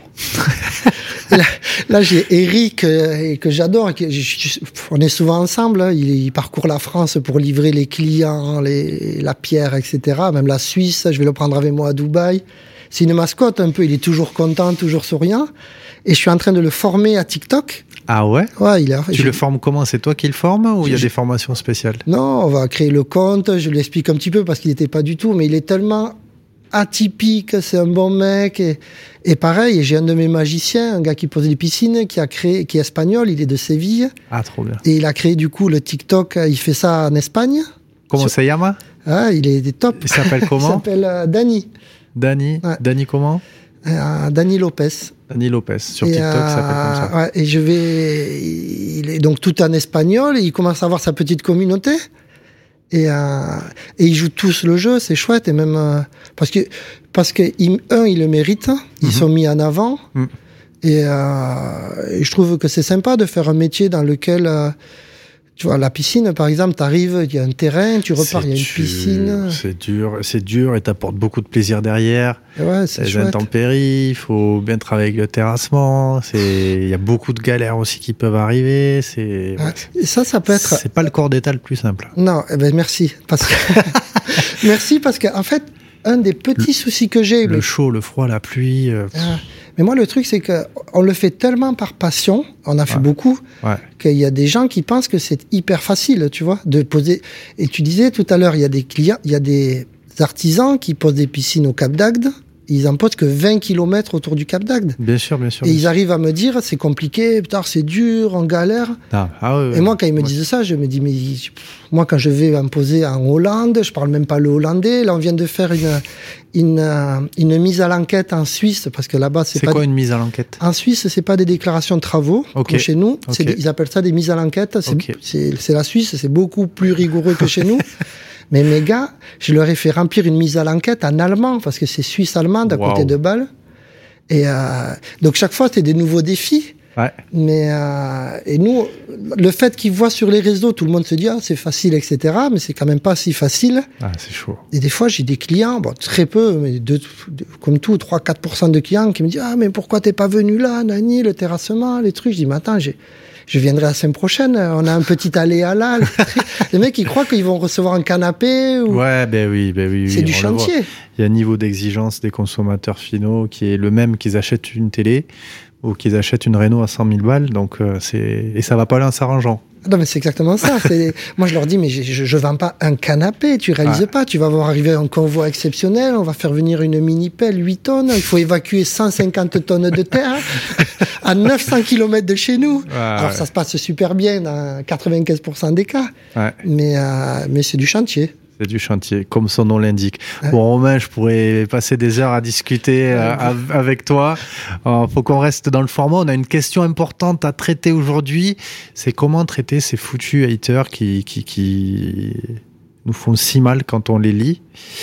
[SPEAKER 3] là, là, j'ai Eric, euh, que j'adore. Que je, je, on est souvent ensemble. Hein, il, il parcourt la France pour livrer les clients, les, la pierre, et cetera. Même la Suisse, je vais le prendre avec moi à Dubaï. C'est une mascotte un peu. Il est toujours content, toujours souriant. Et je suis en train de le former à TikTok.
[SPEAKER 2] Ah ouais?
[SPEAKER 3] Ouais, il est.
[SPEAKER 2] Tu je... le formes comment? C'est toi qui le formes ou il y a je... des formations spéciales?
[SPEAKER 3] Non, on va créer le compte. Je lui explique un petit peu parce qu'il n'était pas du tout, mais il est tellement atypique, c'est un bon mec. Et, et pareil, j'ai un de mes magiciens, un gars qui pose des piscines, qui a créé, qui est espagnol, il est de Séville.
[SPEAKER 2] Ah, trop bien.
[SPEAKER 3] Et il a créé du coup le TikTok, il fait ça en Espagne.
[SPEAKER 2] Comment ça llama?
[SPEAKER 3] Ah, il est des top.
[SPEAKER 2] Il s'appelle comment?
[SPEAKER 3] Il s'appelle euh, Dani.
[SPEAKER 2] Dani ouais. Dani comment?
[SPEAKER 3] euh, Dani Lopez.
[SPEAKER 2] Dani Lopez, sur
[SPEAKER 3] et
[SPEAKER 2] TikTok,
[SPEAKER 3] euh,
[SPEAKER 2] ça s'appelle comme ça.
[SPEAKER 3] Ouais, et je vais... Il est donc tout en espagnol, et il commence à avoir sa petite communauté. Et, euh, et ils jouent tous le jeu, c'est chouette. Et même euh, parce que parce que ils, un, ils le méritent, ils mm-hmm. sont mis en avant. Mm. Et, euh, et je trouve que c'est sympa de faire un métier dans lequel euh, tu vois, la piscine, par exemple, t'arrives, il y a un terrain, tu repars, il y a une
[SPEAKER 2] dur,
[SPEAKER 3] piscine.
[SPEAKER 2] C'est dur, c'est dur et t'apportes beaucoup de plaisir derrière.
[SPEAKER 3] Ouais, c'est
[SPEAKER 2] les
[SPEAKER 3] chouette.
[SPEAKER 2] Intempéries, il faut bien travailler avec le terrassement. C'est, il y a beaucoup de galères aussi qui peuvent arriver. C'est,
[SPEAKER 3] ouais. Et ça, ça peut être.
[SPEAKER 2] C'est pas le corps d'état le plus simple.
[SPEAKER 3] Non, eh ben merci, parce que merci parce que en fait, un des petits le, soucis que j'ai.
[SPEAKER 2] Le
[SPEAKER 3] mais...
[SPEAKER 2] chaud, le froid, la pluie. Euh...
[SPEAKER 3] Ah. Mais moi, le truc, c'est qu'on le fait tellement par passion, on a fait ouais. beaucoup,
[SPEAKER 2] ouais.
[SPEAKER 3] qu'il y a des gens qui pensent que c'est hyper facile, tu vois, de poser. Et tu disais tout à l'heure, il y a des clients, il y a des artisans qui posent des piscines au Cap d'Agde. Ils en posent que vingt kilomètres autour du Cap d'Agde.
[SPEAKER 2] Bien sûr, bien sûr.
[SPEAKER 3] Et
[SPEAKER 2] bien
[SPEAKER 3] ils
[SPEAKER 2] sûr.
[SPEAKER 3] arrivent à me dire, c'est compliqué, putain, c'est dur, on galère.
[SPEAKER 2] Ah, ah ouais,
[SPEAKER 3] et moi, quand ils me
[SPEAKER 2] ouais.
[SPEAKER 3] disent ça, je me dis, mais moi, quand je vais me poser en Hollande, je parle même pas le hollandais. Là, on vient de faire une, une, une mise à l'enquête en Suisse, parce que là-bas, c'est,
[SPEAKER 2] c'est
[SPEAKER 3] pas.
[SPEAKER 2] C'est quoi
[SPEAKER 3] des...
[SPEAKER 2] une mise à l'enquête?
[SPEAKER 3] En Suisse, c'est pas des déclarations de travaux,
[SPEAKER 2] okay.
[SPEAKER 3] comme chez nous.
[SPEAKER 2] Okay.
[SPEAKER 3] C'est des... Ils appellent ça des mises à l'enquête. C'est,
[SPEAKER 2] okay.
[SPEAKER 3] c'est, c'est la Suisse, c'est beaucoup plus rigoureux que chez nous. Mais mes gars, je leur ai fait remplir une mise à l'enquête en allemand, parce que c'est suisse-allemande à wow. côté de Bâle. Et euh, donc chaque fois, c'était des nouveaux défis.
[SPEAKER 2] Ouais.
[SPEAKER 3] Mais euh, et nous, le fait qu'ils voient sur les réseaux, tout le monde se dit ah c'est facile, et cetera. Mais c'est quand même pas si facile.
[SPEAKER 2] Ah c'est chaud.
[SPEAKER 3] Et des fois, j'ai des clients, bon très peu, mais de, de, comme tout, trois à quatre pour cent de clients qui me disent ah mais pourquoi t'es pas venu là, Nani, le terrassement, les trucs. Je dis mais attends, j'ai je viendrai la semaine prochaine, on a un petit aléa là. Les mecs, ils croient qu'ils vont recevoir un canapé. Ou...
[SPEAKER 2] Ouais, ben oui, ben oui.
[SPEAKER 3] C'est
[SPEAKER 2] oui,
[SPEAKER 3] du chantier.
[SPEAKER 2] Il y a un niveau d'exigence des consommateurs finaux qui est le même qu'ils achètent une télé ou qu'ils achètent une Renault à cent mille balles. Donc, euh, c'est... Et ça va pas aller en s'arrangeant.
[SPEAKER 3] Non, mais c'est exactement ça. C'est... Moi, je leur dis, mais je, je, je vends pas un canapé, tu réalises ouais. pas. Tu vas voir arriver un convoi exceptionnel, on va faire venir une mini-pelle, huit tonnes, il faut évacuer cent cinquante tonnes de terre à neuf cents kilomètres de chez nous. Ouais, Alors, ouais. ça se passe super bien dans quatre-vingt-quinze pour cent des cas. Ouais. Mais, euh, mais c'est du chantier.
[SPEAKER 2] C'est du chantier, comme son nom l'indique. Ouais. Bon, Romain, je pourrais passer des heures à discuter euh, ouais. avec toi. Il euh, faut qu'on reste dans le format. On a une question importante à traiter aujourd'hui. C'est comment traiter ces foutus haters qui, qui, qui nous font si mal quand on les lit.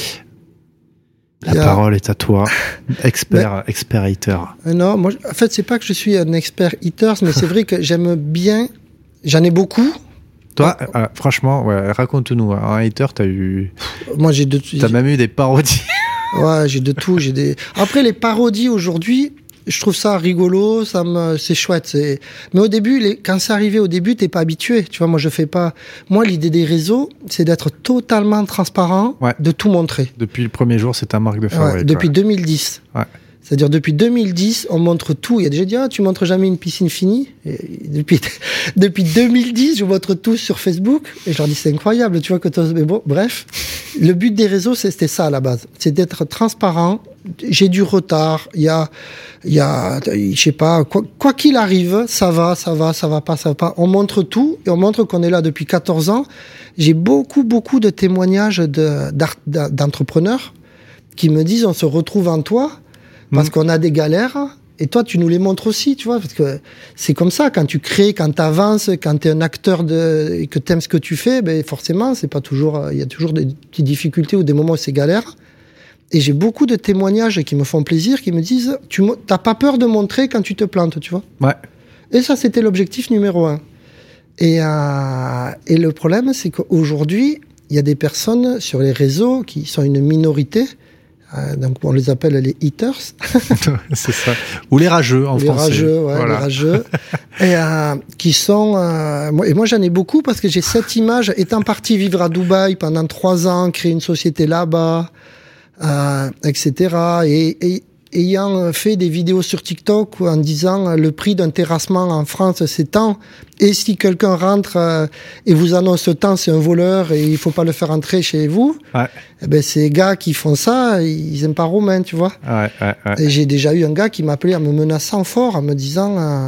[SPEAKER 2] La yeah. parole est à toi, expert, mais, expert hater.
[SPEAKER 3] Non, moi, en fait, c'est pas que je suis un expert haters, mais c'est vrai que j'aime bien. J'en ai beaucoup.
[SPEAKER 2] Toi, euh, franchement, ouais, raconte-nous. Un hater, t'as eu.
[SPEAKER 3] Moi, j'ai deux.
[SPEAKER 2] T'as même eu des parodies.
[SPEAKER 3] Ouais, j'ai de tout. J'ai des. Après, les parodies aujourd'hui, je trouve ça rigolo, ça me, c'est chouette. C'est... Mais au début, les... quand c'est arrivé au début, t'es pas habitué. Tu vois, moi, je fais pas. Moi, l'idée des réseaux, c'est d'être totalement transparent, ouais. de tout montrer.
[SPEAKER 2] Depuis le premier jour, c'est ta marque de fabrique.
[SPEAKER 3] Ouais, depuis ouais. deux mille dix.
[SPEAKER 2] Ouais.
[SPEAKER 3] C'est-à-dire, depuis deux mille dix, on montre tout. Il y a des gens qui disent, ah, tu montres jamais une piscine finie. Et depuis, depuis deux mille dix, je montre tout sur Facebook. Et je leur dis, c'est incroyable, tu vois, que toi, mais bon, bref. Le but des réseaux, c'était ça, à la base. C'est d'être transparent. J'ai du retard. Il y a, il y a, je sais pas, quoi, quoi qu'il arrive, ça va, ça va, ça va pas, ça va pas. On montre tout et on montre qu'on est là depuis quatorze ans. J'ai beaucoup, beaucoup de témoignages de, d'entrepreneurs qui me disent, on se retrouve en toi. Parce qu'on a des galères, et toi, tu nous les montres aussi, tu vois, parce que c'est comme ça, quand tu crées, quand tu avances, quand tu es un acteur de, et que tu aimes ce que tu fais, ben forcément, c'est pas toujours, il y a toujours des petites difficultés ou des moments où c'est galère. Et j'ai beaucoup de témoignages qui me font plaisir, qui me disent, tu n'as pas peur de montrer quand tu te plantes, tu vois.
[SPEAKER 2] Ouais.
[SPEAKER 3] Et ça, c'était l'objectif numéro un. Et, euh, et le problème, c'est qu'aujourd'hui, il y a des personnes sur les réseaux qui sont une minorité. Euh, donc on les appelle les haters.
[SPEAKER 2] C'est ça. Ou les rageux en
[SPEAKER 3] les
[SPEAKER 2] français.
[SPEAKER 3] Rageux, ouais, voilà. Les rageux, et euh, qui sont. Euh, moi, et moi j'en ai beaucoup parce que j'ai cette image. Étant parti vivre à Dubaï pendant trois ans, créer une société là-bas, euh, et cetera. Et, et ayant fait des vidéos sur TikTok en disant le prix d'un terrassement en France c'est tant, et si quelqu'un rentre euh, et vous annonce tant, c'est un voleur et il faut pas le faire entrer chez vous. Ouais. Eh ben ces gars qui font ça, ils aiment pas Romain, tu vois.
[SPEAKER 2] Ouais, ouais, ouais.
[SPEAKER 3] Et j'ai déjà eu un gars qui m'appelait en me menaçant fort, en me disant euh,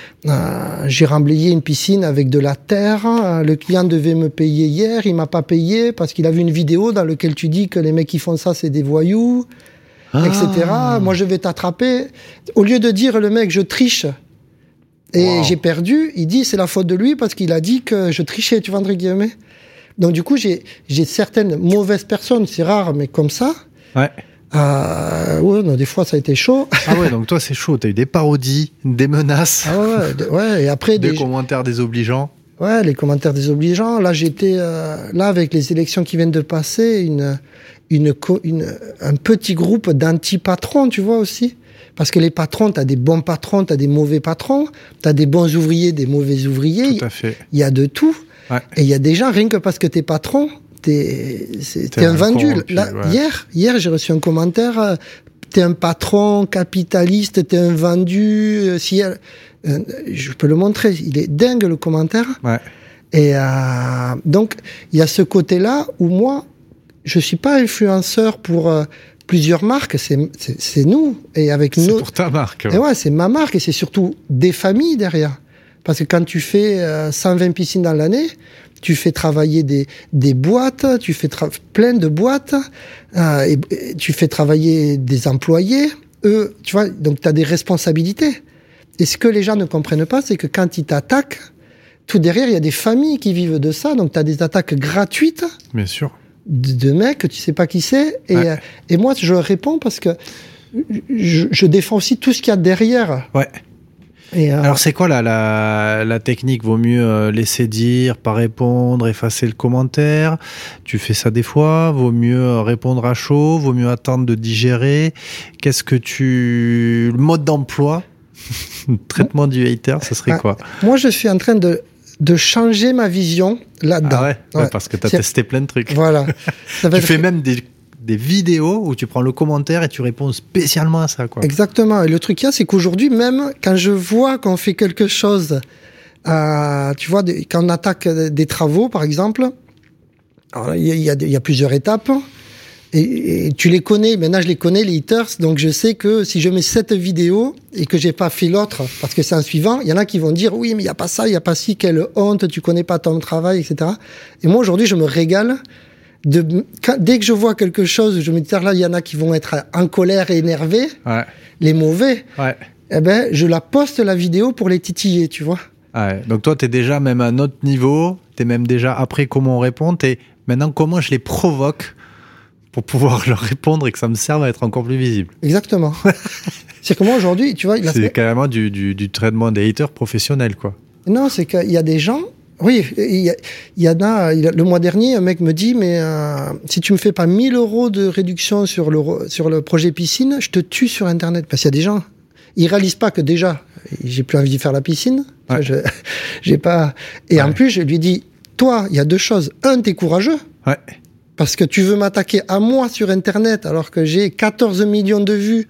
[SPEAKER 3] euh, j'ai remblayé une piscine avec de la terre, euh, le client devait me payer hier, il m'a pas payé parce qu'il a vu une vidéo dans laquelle tu dis que les mecs qui font ça c'est des voyous. Ah. et cetera. Moi, je vais t'attraper. Au lieu de dire le mec, je triche et wow. j'ai perdu, il dit c'est la faute de lui parce qu'il a dit que je trichais, tu vois, entre guillemets. Donc, du coup, j'ai, j'ai certaines mauvaises personnes, c'est rare, mais comme ça.
[SPEAKER 2] Ouais.
[SPEAKER 3] Euh, ouais, non, des fois, ça a été chaud.
[SPEAKER 2] Ah ouais, donc toi, c'est chaud. T'as eu des parodies, des menaces.
[SPEAKER 3] Ah ouais, de, ouais, et après.
[SPEAKER 2] des,
[SPEAKER 3] des
[SPEAKER 2] commentaires désobligeants.
[SPEAKER 3] Ouais, les commentaires désobligeants. Là, j'étais, euh, là, avec les élections qui viennent de passer, une. Une, une, un petit groupe d'anti-patrons, tu vois, aussi. Parce que les patrons, t'as des bons patrons, t'as des mauvais patrons, t'as des bons ouvriers, des mauvais ouvriers.
[SPEAKER 2] Tout à fait.
[SPEAKER 3] Il y a de tout.
[SPEAKER 2] Ouais.
[SPEAKER 3] Et il y a des gens, rien que parce que t'es patron, t'es, c'est, t'es, t'es un, un vendu. Con, Là, ouais. Hier, hier, j'ai reçu un commentaire, euh, t'es un patron capitaliste, t'es un vendu. Euh, si elle, euh, je peux le montrer, il est dingue, le commentaire.
[SPEAKER 2] Ouais.
[SPEAKER 3] Et euh, donc, il y a ce côté-là où moi, je suis pas influenceur pour euh, plusieurs marques, c'est, c'est, c'est nous. Et avec
[SPEAKER 2] c'est
[SPEAKER 3] nous.
[SPEAKER 2] C'est pour ta marque.
[SPEAKER 3] Ouais. Et ouais, c'est ma marque et c'est surtout des familles derrière. Parce que quand tu fais euh, cent vingt piscines dans l'année, tu fais travailler des, des boîtes, tu fais tra- plein de boîtes, euh, et, et tu fais travailler des employés. Eux, tu vois, donc tu as des responsabilités. Et ce que les gens ne comprennent pas, c'est que quand ils t'attaquent, tout derrière, il y a des familles qui vivent de ça. Donc tu as des attaques gratuites.
[SPEAKER 2] Bien sûr.
[SPEAKER 3] De, de mecs que tu sais pas qui c'est. Et, ouais. euh, et moi, je réponds parce que je, je défends aussi tout ce qu'il y a derrière.
[SPEAKER 2] Ouais. Et euh... Alors, c'est quoi la, la, la technique ? Vaut mieux euh, laisser dire, pas répondre, effacer le commentaire. Tu fais ça des fois. Vaut mieux répondre à chaud. Vaut mieux attendre de digérer. Qu'est-ce que tu... Le mode d'emploi, traitement du hater, ce serait ah, quoi ?
[SPEAKER 3] Moi, je suis en train de... de changer ma vision là-dedans.
[SPEAKER 2] Ah ouais, ouais, ouais. Parce que tu as testé plein de trucs.
[SPEAKER 3] Voilà.
[SPEAKER 2] Ça va tu être... fais même des, des vidéos où tu prends le commentaire et tu réponds spécialement à ça, quoi.
[SPEAKER 3] Exactement. Et le truc qu'il y a, c'est qu'aujourd'hui, même quand je vois qu'on fait quelque chose, euh, tu vois, quand on attaque des travaux, par exemple, il y, y, y a plusieurs étapes. Et, et tu les connais, maintenant je les connais, les haters, donc je sais que si je mets cette vidéo et que j'ai pas fait l'autre, parce que c'est un suivant, il y en a qui vont dire oui, mais il y a pas ça, il y a pas ci, quelle honte, tu connais pas ton travail, et cetera. Et moi aujourd'hui, je me régale de quand, dès que je vois quelque chose, je me dis là, il y en a qui vont être en colère et énervés,
[SPEAKER 2] ouais.
[SPEAKER 3] les mauvais.
[SPEAKER 2] Ouais.
[SPEAKER 3] Eh ben, je la poste la vidéo pour les titiller, tu vois.
[SPEAKER 2] Ouais. Donc toi, t'es déjà même à un autre niveau, t'es même déjà après comment on répond, t'es maintenant comment je les provoque pour pouvoir leur répondre et que ça me serve à être encore plus visible.
[SPEAKER 3] Exactement. C'est que moi, aujourd'hui, tu vois...
[SPEAKER 2] C'est semaine... carrément du, du, du traitement des haters professionnels, quoi.
[SPEAKER 3] Non, c'est qu'il y a des gens... Oui, il y, y en a. Le mois dernier, un mec me dit, mais euh, si tu me fais pas mille euros de réduction sur le sur le projet piscine, je te tue sur Internet. Parce qu'il y a des gens, ils réalisent pas que déjà, j'ai plus envie de faire la piscine. Ouais. Je, j'ai pas. Et ouais. En plus, je lui dis, toi, il y a deux choses. Un, t'es courageux. Ouais. Parce que tu veux m'attaquer à moi sur Internet alors que j'ai quatorze millions de vues.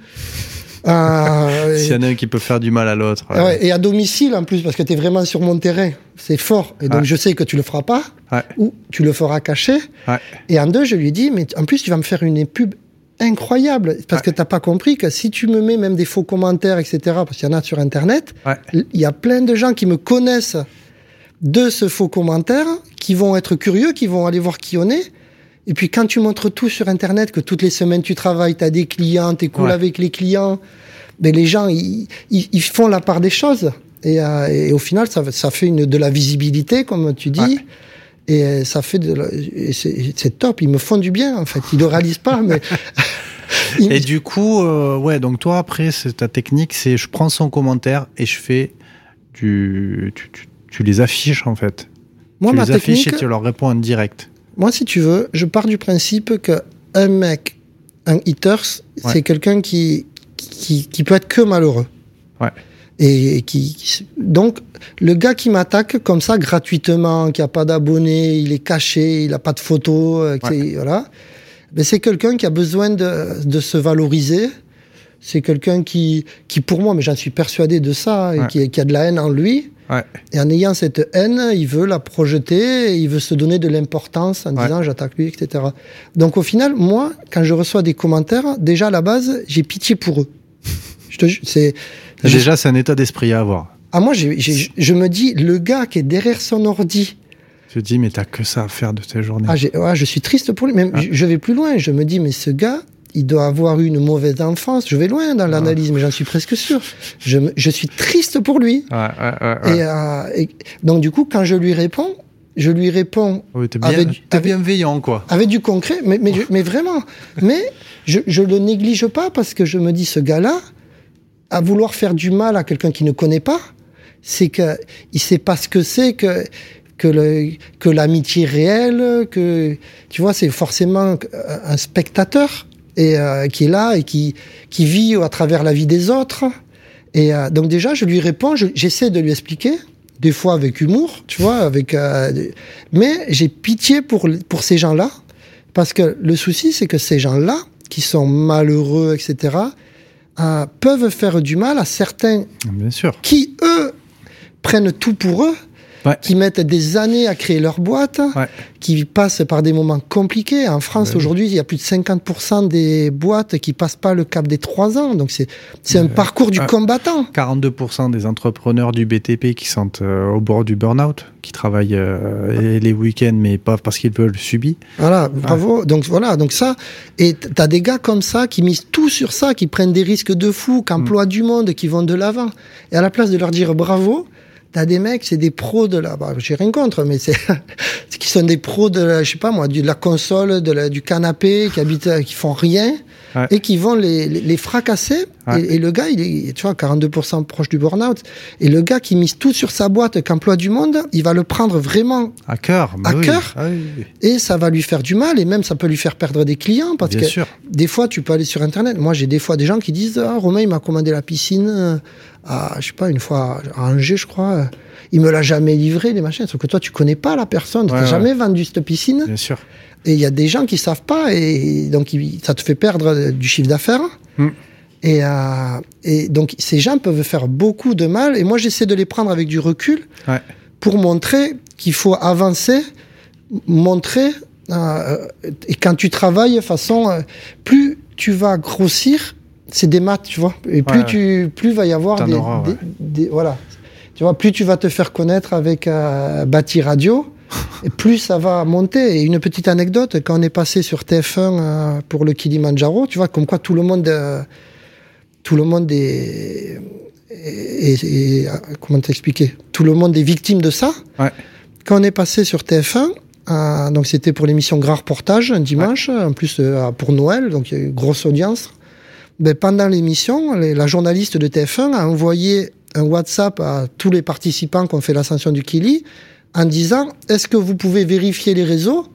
[SPEAKER 2] Euh, S'il y en a un qui peut faire du mal à l'autre.
[SPEAKER 3] Ouais. Ouais, et à domicile en plus, parce que tu es vraiment sur mon terrain. C'est fort. Et donc ouais. je sais que tu le feras pas, ouais. ou tu le feras caché. Ouais. Et en deux, je lui dis, mais en plus, tu vas me faire une pub incroyable. Parce ouais. que tu n'as pas compris que si tu me mets même des faux commentaires, et cetera, parce qu'il y en a sur Internet, il ouais. y a plein de gens qui me connaissent de ce faux commentaire, qui vont être curieux, qui vont aller voir qui on est. Et puis quand tu montres tout sur Internet, que toutes les semaines tu travailles, tu as des clients, tu es cool ouais. avec les clients, ben les gens, ils, ils, ils font la part des choses. Et, euh, et au final, ça, ça fait une, de la visibilité, comme tu dis. Ouais. Et ça fait de la, et c'est, c'est top, ils me font du bien, en fait. Ils ne le réalisent pas, mais...
[SPEAKER 2] ils... Et du coup, euh, ouais, donc toi, après, c'est, ta technique, c'est je prends son commentaire et je fais du... Tu, tu, tu les affiches, en fait. Moi, tu ma les affiches technique... et tu leur réponds en direct.
[SPEAKER 3] Moi, si tu veux, je pars du principe qu'un mec, un haters, ouais. c'est quelqu'un qui, qui, qui peut être que malheureux. Ouais. Et, et qui, qui, donc, le gars qui m'attaque comme ça, gratuitement, qui n'a pas d'abonnés, il est caché, il n'a pas de photos, ouais. voilà, ben c'est quelqu'un qui a besoin de, de se valoriser. C'est quelqu'un qui, qui, pour moi, mais j'en suis persuadé de ça, ouais. et qui, qui a de la haine en lui. Ouais. Et en ayant cette haine, il veut la projeter, il veut se donner de l'importance en ouais. disant j'attaque lui, et cetera. Donc au final, moi, quand je reçois des commentaires, déjà à la base, j'ai pitié pour eux. je te, c'est,
[SPEAKER 2] déjà,
[SPEAKER 3] je...
[SPEAKER 2] c'est un état d'esprit à avoir.
[SPEAKER 3] Ah, moi, j'ai, j'ai, je me dis, le gars qui est derrière son ordi.
[SPEAKER 2] Je te dis, mais t'as que ça à faire de tes journées.
[SPEAKER 3] Ah, j'ai, ouais, je suis triste pour lui. Même, ah. je, je vais plus loin. Je me dis, mais ce gars, il doit avoir eu une mauvaise enfance. Je vais loin dans l'analyse, ah. mais j'en suis presque sûr. Je, je suis triste pour lui. Ouais, ouais, ouais, ouais. Et, euh, et donc, du coup, quand je lui réponds, je lui réponds
[SPEAKER 2] oui, t'es bien, avec, t'es avec, bienveillant, quoi.
[SPEAKER 3] Avec du concret, mais, mais, je, mais vraiment. Mais je ne le néglige pas parce que je me dis, ce gars-là, à vouloir faire du mal à quelqu'un qui ne connaît pas, c'est qu'il ne sait pas ce que c'est que... Que, le, que l'amitié réelle, que, tu vois, c'est forcément un spectateur et, euh, qui est là et qui, qui vit à travers la vie des autres. Et euh, donc déjà, je lui réponds, je, j'essaie de lui expliquer, des fois avec humour, tu vois, avec, euh, mais j'ai pitié pour, pour ces gens-là, parce que le souci, c'est que ces gens-là, qui sont malheureux, et cetera, euh, peuvent faire du mal à certains
[SPEAKER 2] Bien sûr.
[SPEAKER 3] qui, eux, prennent tout pour eux, ouais. qui mettent des années à créer leur boîte, ouais. qui passent par des moments compliqués. En France, ouais. aujourd'hui, il y a plus de cinquante pour cent des boîtes qui passent pas le cap des trois ans. Donc, c'est, c'est un euh, parcours du euh, combattant.
[SPEAKER 2] quarante-deux pour cent des entrepreneurs du B T P qui sont euh, au bord du burn-out, qui travaillent euh, les week-ends, mais pas parce qu'ils veulent subir.
[SPEAKER 3] Voilà, bravo. Ouais. Donc, voilà, donc ça. Et t'as des gars comme ça qui misent tout sur ça, qui prennent des risques de fou, qui emploient mmh. du monde, qui vont de l'avant. Et à la place de leur dire bravo, t'as des mecs, c'est des pros de la, bah, j'ai rien contre, mais c'est, c'est qui sont des pros de la, je sais pas moi, de la console, de la, du canapé, qui habitent, qui font rien, ouais. et qui vont les, les, les fracasser. Ouais. Et, et le gars, il est, tu vois, quarante-deux pour cent proche du burn-out. Et le gars qui mise tout sur sa boîte, qu'emploie du monde, il va le prendre vraiment
[SPEAKER 2] à cœur,
[SPEAKER 3] à
[SPEAKER 2] oui.
[SPEAKER 3] cœur. Ah oui. Et ça va lui faire du mal, et même ça peut lui faire perdre des clients, parce Bien que sûr. Des fois, tu peux aller sur Internet. Moi, j'ai des fois des gens qui disent, ah, Romain, il m'a commandé la piscine, à, je sais pas, une fois à Angers, je crois. Il me l'a jamais livré, les machins. Sauf que toi, tu connais pas la personne. Tu n'as ouais, jamais ouais. vendu cette piscine.
[SPEAKER 2] Bien sûr.
[SPEAKER 3] Et il y a des gens qui savent pas, et donc il, ça te fait perdre du chiffre d'affaires. Mm. Et, euh, et donc ces gens peuvent faire beaucoup de mal. Et moi, j'essaie de les prendre avec du recul ouais. pour montrer qu'il faut avancer, montrer. Euh, et quand tu travailles, de façon, euh, plus tu vas grossir, c'est des maths, tu vois. Et plus ouais, tu, plus va y avoir des, auras, des, ouais. des, des, voilà. Tu vois, plus tu vas te faire connaître avec euh, Bâti Radio, et plus ça va monter. Et une petite anecdote, quand on est passé sur T F un euh, pour le Kilimandjaro, tu vois, comme quoi tout le monde, euh, tout le monde est, est, est, est, comment t'expliquer, tout le monde est victime de ça. Ouais. Quand on est passé sur T F un, euh, donc c'était pour l'émission Grand Reportage un dimanche, ouais. en plus euh, pour Noël, donc il y a eu une grosse audience. Ben, pendant l'émission, les, la journaliste de T F un a envoyé un WhatsApp à tous les participants qui ont fait l'ascension du Kili en disant est-ce que vous pouvez vérifier les réseaux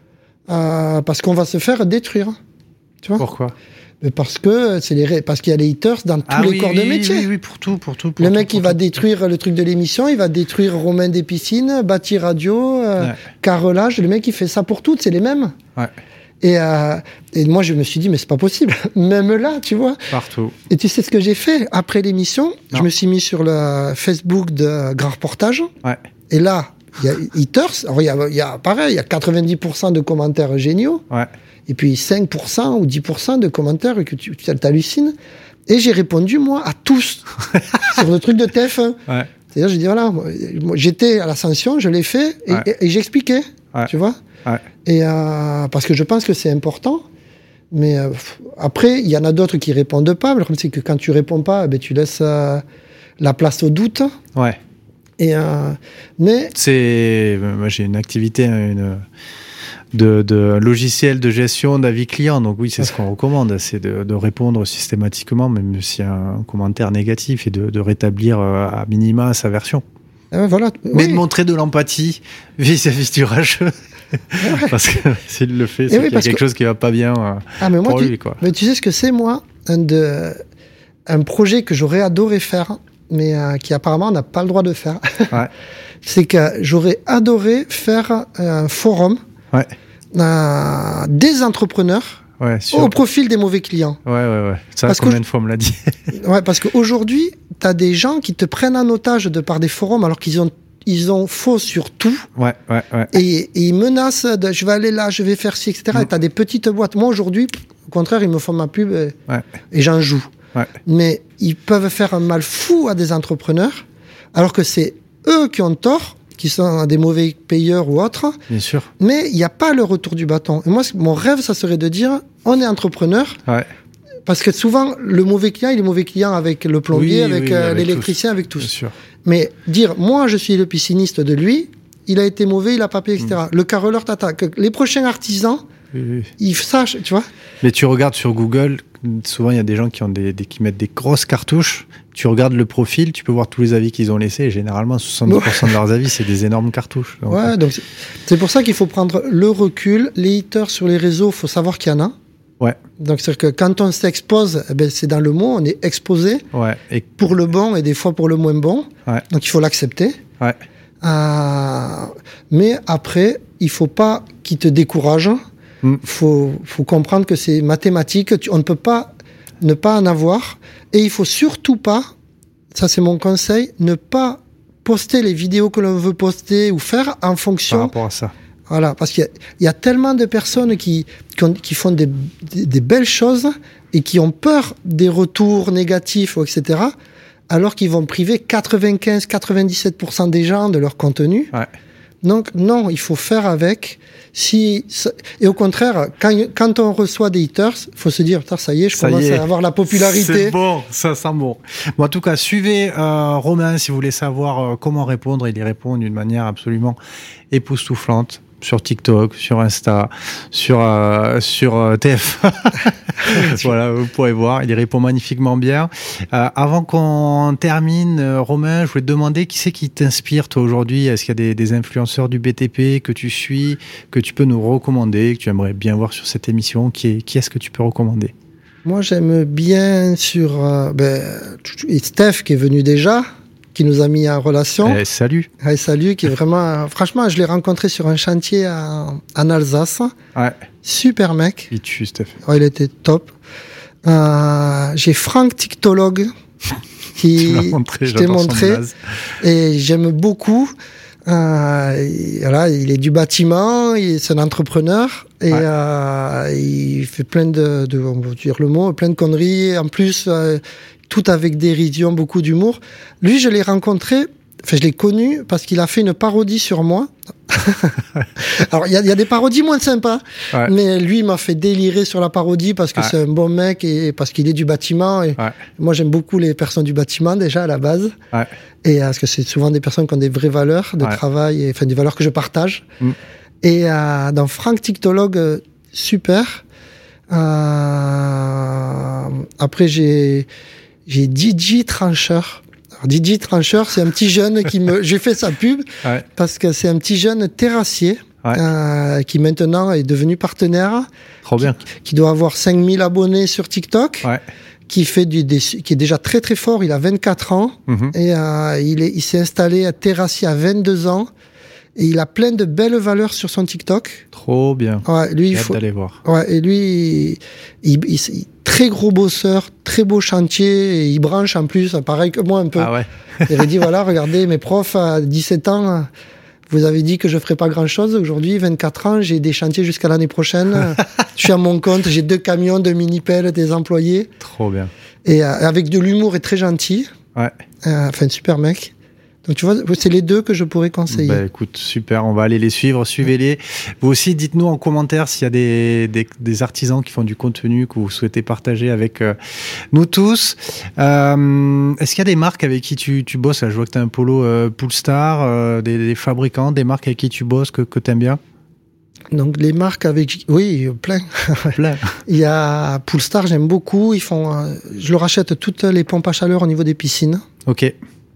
[SPEAKER 3] euh, parce qu'on va se faire détruire. Tu vois ?
[SPEAKER 2] Pourquoi ?
[SPEAKER 3] Mais parce que c'est les parce qu'il y a les haters dans tous
[SPEAKER 2] ah,
[SPEAKER 3] les
[SPEAKER 2] oui,
[SPEAKER 3] corps
[SPEAKER 2] oui,
[SPEAKER 3] de métier.
[SPEAKER 2] Oui, oui, pour tout, pour tout. Pour
[SPEAKER 3] le
[SPEAKER 2] tout,
[SPEAKER 3] mec,
[SPEAKER 2] pour
[SPEAKER 3] il va
[SPEAKER 2] tout.
[SPEAKER 3] détruire le truc de l'émission, il va détruire Romain des Piscines, Bâti Radio, euh, ouais. Carrelage. Le mec, il fait ça pour toutes, c'est les mêmes.
[SPEAKER 2] Ouais.
[SPEAKER 3] Et, euh, et moi, je me suis dit, mais c'est pas possible. Même là, tu vois.
[SPEAKER 2] Partout.
[SPEAKER 3] Et tu sais ce que j'ai fait après l'émission ? Non. Je me suis mis sur le Facebook de Grand Reportage.
[SPEAKER 2] Ouais.
[SPEAKER 3] Et là, il y a haters. Alors, il y a, il y a pareil, il y a quatre-vingt-dix pour cent de commentaires géniaux.
[SPEAKER 2] Ouais.
[SPEAKER 3] Et puis cinq pour cent ou dix pour cent de commentaires que tu t'hallucines. Et j'ai répondu, moi, à tous. Sur le truc de T F un.
[SPEAKER 2] Ouais.
[SPEAKER 3] C'est-à-dire, j'ai dit, voilà, moi, j'étais à l'Ascension, je l'ai fait, et, ouais. et, et j'expliquais. Ouais. Tu vois ?
[SPEAKER 2] Ouais.
[SPEAKER 3] Et euh, parce que je pense que c'est important. Mais euh, après, il y en a d'autres qui répondent pas. Le problème, c'est que quand tu réponds pas, ben, tu laisses euh, la place au doute.
[SPEAKER 2] Ouais.
[SPEAKER 3] Et, euh, mais...
[SPEAKER 2] C'est... Moi, j'ai une activité, une... De, de logiciel de gestion d'avis client. Donc oui, c'est ce qu'on recommande, c'est de, de répondre systématiquement, même s'il y a un commentaire négatif, et de, de rétablir à minima sa version.
[SPEAKER 3] Euh, voilà.
[SPEAKER 2] Mais
[SPEAKER 3] oui.
[SPEAKER 2] de montrer de l'empathie vis-à-vis du rageux. Ouais. Parce que s'il le fait, c'est
[SPEAKER 3] oui,
[SPEAKER 2] qu'il y a quelque
[SPEAKER 3] que...
[SPEAKER 2] chose qui va pas bien euh,
[SPEAKER 3] ah, mais moi,
[SPEAKER 2] pour
[SPEAKER 3] tu...
[SPEAKER 2] lui. Quoi.
[SPEAKER 3] Mais tu sais ce que c'est, moi, un, de... un projet que j'aurais adoré faire, mais euh, qui apparemment n'a pas le droit de faire.
[SPEAKER 2] Ouais.
[SPEAKER 3] C'est que j'aurais adoré faire un forum.
[SPEAKER 2] Ouais.
[SPEAKER 3] Euh, des entrepreneurs
[SPEAKER 2] ouais, sûr.
[SPEAKER 3] Au profil des mauvais clients.
[SPEAKER 2] Ouais, ouais, ouais. Ça, parce combien que, de fois on me l'a dit.
[SPEAKER 3] Ouais, parce qu'aujourd'hui, tu as des gens qui te prennent en otage de par des forums alors qu'ils ont, ils ont faux sur tout.
[SPEAKER 2] Ouais, ouais, ouais.
[SPEAKER 3] Et, et ils menacent de je vais aller là, je vais faire ci, et cetera. Mmh. Et tu as des petites boîtes. Moi, aujourd'hui, au contraire, ils me font ma pub et,
[SPEAKER 2] ouais.
[SPEAKER 3] et j'en joue.
[SPEAKER 2] Ouais.
[SPEAKER 3] Mais ils peuvent faire un mal fou à des entrepreneurs alors que c'est eux qui ont tort, qui sont des mauvais payeurs ou autres.
[SPEAKER 2] Bien sûr.
[SPEAKER 3] Mais il n'y a pas le retour du bâton. Et moi, mon rêve, ça serait de dire, on est entrepreneur.
[SPEAKER 2] Ouais.
[SPEAKER 3] Parce que souvent, le mauvais client, il est mauvais client avec le plombier,
[SPEAKER 2] oui,
[SPEAKER 3] avec,
[SPEAKER 2] oui,
[SPEAKER 3] euh,
[SPEAKER 2] avec
[SPEAKER 3] l'électricien,
[SPEAKER 2] tous.
[SPEAKER 3] avec tous.
[SPEAKER 2] Bien sûr.
[SPEAKER 3] Mais dire, moi, je suis le pisciniste de lui, il a été mauvais, il a pas payé, et cetera. Mmh. Le carreleur tata. Que les prochains artisans, oui, oui. ils sachent, tu vois.
[SPEAKER 2] Mais tu regardes sur Google, souvent, il y a des gens qui, ont des, des, qui mettent des grosses cartouches. Tu regardes le profil, tu peux voir tous les avis qu'ils ont laissés. Et généralement, soixante-dix pour cent ouais. de leurs avis, c'est des énormes cartouches.
[SPEAKER 3] Donc, ouais, donc c'est, c'est pour ça qu'il faut prendre le recul. Les haters sur les réseaux, il faut savoir qu'il y en a.
[SPEAKER 2] Ouais.
[SPEAKER 3] Donc, c'est-à-dire que quand on s'expose, eh ben, c'est dans le mot, on est exposé.
[SPEAKER 2] Ouais. Et...
[SPEAKER 3] pour le bon et des fois pour le moins bon.
[SPEAKER 2] Ouais.
[SPEAKER 3] Donc, il faut l'accepter.
[SPEAKER 2] Ouais.
[SPEAKER 3] Euh, mais après, il ne faut pas qu'il te décourage. Il mm. faut, faut comprendre que c'est mathématique. Tu, on ne peut pas ne pas en avoir. Et il faut surtout pas, ça c'est mon conseil, ne pas poster les vidéos que l'on veut poster ou faire en fonction...
[SPEAKER 2] Par rapport à ça.
[SPEAKER 3] Voilà, parce qu'il y a, il y a tellement de personnes qui, qui, ont, qui font des, des, des belles choses et qui ont peur des retours négatifs, et cetera, alors qu'ils vont priver quatre-vingt-quinze à quatre-vingt-dix-sept pour cent des gens de leur contenu.
[SPEAKER 2] Ouais.
[SPEAKER 3] Donc, non, il faut faire avec. Si, et au contraire, quand, quand on reçoit des haters, il faut se dire, ça y est, je ça commence est. à avoir la popularité.
[SPEAKER 2] C'est bon, ça sent bon. Bon, en tout cas, suivez euh, Romain si vous voulez savoir euh, comment répondre. Il y répond d'une manière absolument époustouflante. Sur TikTok, sur Insta, sur, euh, sur euh, T F un. Voilà, vous pourrez voir, il répond magnifiquement bien. Euh, avant qu'on termine, euh, Romain, je voulais te demander qui c'est qui t'inspire, toi, aujourd'hui ? Est-ce qu'il y a des, des influenceurs du B T P que tu suis, que tu peux nous recommander, que tu aimerais bien voir sur cette émission ? Qui, est, qui est-ce que tu peux recommander ?
[SPEAKER 3] Moi, j'aime bien sur euh, ben, Steph, qui est venu déjà, qui nous a mis en relation.
[SPEAKER 2] Eh, salut.
[SPEAKER 3] Eh, salut, qui est vraiment... franchement, je l'ai rencontré sur un chantier en, en Alsace.
[SPEAKER 2] Ouais.
[SPEAKER 3] Super mec.
[SPEAKER 2] Il tue, Steph.
[SPEAKER 3] Ouais, il était top. Euh, j'ai Franck Tictologue, qui...
[SPEAKER 2] tu m'as montré,
[SPEAKER 3] je t'ai montré. Et j'aime beaucoup. Euh, et, voilà, il est du bâtiment, il, c'est un entrepreneur. Et ouais. euh, il fait plein de, de... on va dire le mot, plein de conneries. En plus... Euh, tout avec dérision, beaucoup d'humour. Lui, je l'ai rencontré, enfin, je l'ai connu parce qu'il a fait une parodie sur moi. Alors, il y, y a des parodies moins sympas, ouais. mais lui, il m'a fait délirer sur la parodie parce que ouais. c'est un bon mec et parce qu'il est du bâtiment. Et ouais. moi, j'aime beaucoup les personnes du bâtiment, déjà, à la base. Ouais. Et parce que c'est souvent des personnes qui ont des vraies valeurs de ouais. travail, et, enfin, des valeurs que je partage. Mm. Et euh, dans Franck Tictologue, euh, super. Euh, après, j'ai... J'ai D J Trancheur, Alors, Didier Trancheur, c'est un petit jeune qui me... J'ai fait sa pub ouais. parce que c'est un petit jeune terrassier ouais. euh, qui maintenant est devenu partenaire.
[SPEAKER 2] Trop bien.
[SPEAKER 3] Qui, qui doit avoir cinq mille abonnés sur TikTok. Ouais. Qui fait du des, qui est déjà très très fort. Il a vingt-quatre ans mmh. et euh, il est il s'est installé à terrassier à vingt-deux ans. Et il a plein de belles valeurs sur son TikTok.
[SPEAKER 2] Trop bien.
[SPEAKER 3] Ouais, lui, il
[SPEAKER 2] faut
[SPEAKER 3] faut
[SPEAKER 2] d'aller voir.
[SPEAKER 3] Ouais, et lui, il, il, il, il, très gros bosseur, très beau chantier, et il branche en plus, pareil que moi un peu.
[SPEAKER 2] Ah ouais.
[SPEAKER 3] Il avait dit voilà, regardez, mes profs à dix-sept ans, vous avez dit que je ferais pas grand chose. Aujourd'hui, vingt-quatre ans, j'ai des chantiers jusqu'à l'année prochaine. Je suis à mon compte, j'ai deux camions, deux mini-pelles, des employés.
[SPEAKER 2] Trop bien.
[SPEAKER 3] Et euh, avec de l'humour et très gentil.
[SPEAKER 2] Ouais.
[SPEAKER 3] Euh, enfin, super mec. Donc tu vois, c'est les deux que je pourrais conseiller.
[SPEAKER 2] Bah, écoute, super, on va aller les suivre, suivez-les. Vous aussi, dites-nous en commentaire s'il y a des, des, des artisans qui font du contenu que vous souhaitez partager avec euh, nous tous. Euh, est-ce qu'il y a des marques avec qui tu, tu bosses? Là, je vois que tu as un polo euh, Poolstar, euh, des, des fabricants, des marques avec qui tu bosses que, que tu aimes bien?
[SPEAKER 3] Donc les marques avec... Oui, plein.
[SPEAKER 2] plein.
[SPEAKER 3] Il y a Poolstar, j'aime beaucoup. Ils font, euh, je leur achète toutes les pompes à chaleur au niveau des piscines.
[SPEAKER 2] Ok.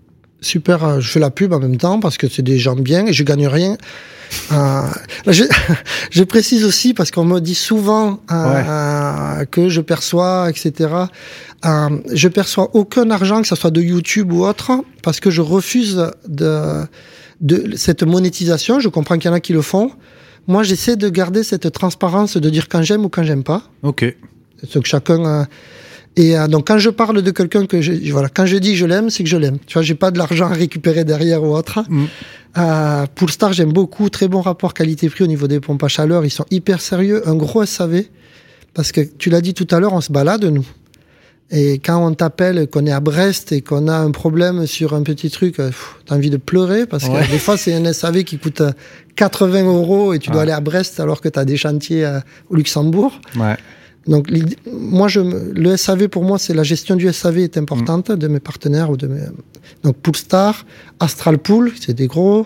[SPEAKER 3] Super, je fais la pub en même temps parce que c'est des gens bien et je gagne rien. Euh, je, je précise aussi parce qu'on me dit souvent euh, ouais. euh, que je perçois, et cetera. Euh, je perçois aucun argent, que ce soit de YouTube ou autre, parce que je refuse de, de cette monétisation. Je comprends qu'il y en a qui le font. Moi, j'essaie de garder cette transparence, de dire quand j'aime ou quand j'aime pas.
[SPEAKER 2] Ok.
[SPEAKER 3] C'est que chacun. Euh, Et euh, donc quand je parle de quelqu'un que je voilà, quand je dis je l'aime, c'est que je l'aime. Tu vois, j'ai pas de l'argent à récupérer derrière ou autre. Mm. Euh, Poolstar, j'aime beaucoup, très bon rapport qualité-prix au niveau des pompes à chaleur, ils sont hyper sérieux, un gros S A V parce que tu l'as dit tout à l'heure, on se balade nous. Et quand on t'appelle qu'on est à Brest et qu'on a un problème sur un petit truc, pff, t'as envie de pleurer parce ouais. que des fois c'est un S A V qui coûte quatre-vingts euros et tu dois ouais. aller à Brest alors que t'as des chantiers euh, au Luxembourg.
[SPEAKER 2] Ouais.
[SPEAKER 3] Donc, moi, je, le S A V, pour moi, c'est la gestion du S A V est importante, mmh. de mes partenaires ou de mes, donc, Poolstar, Astral Pool, c'est des gros,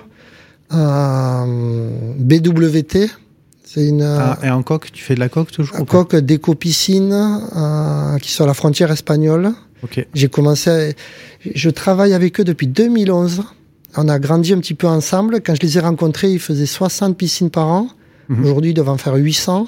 [SPEAKER 3] euh, B W T, c'est une,
[SPEAKER 2] ah, et en coque, tu fais de la coque toujours?
[SPEAKER 3] En coque d'éco-piscine, euh, qui sont à la frontière espagnole.
[SPEAKER 2] Ok.
[SPEAKER 3] J'ai commencé à, je travaille avec eux depuis deux mille onze. On a grandi un petit peu ensemble. Quand je les ai rencontrés, ils faisaient soixante piscines par an. Mmh. Aujourd'hui, ils doivent en faire huit cents.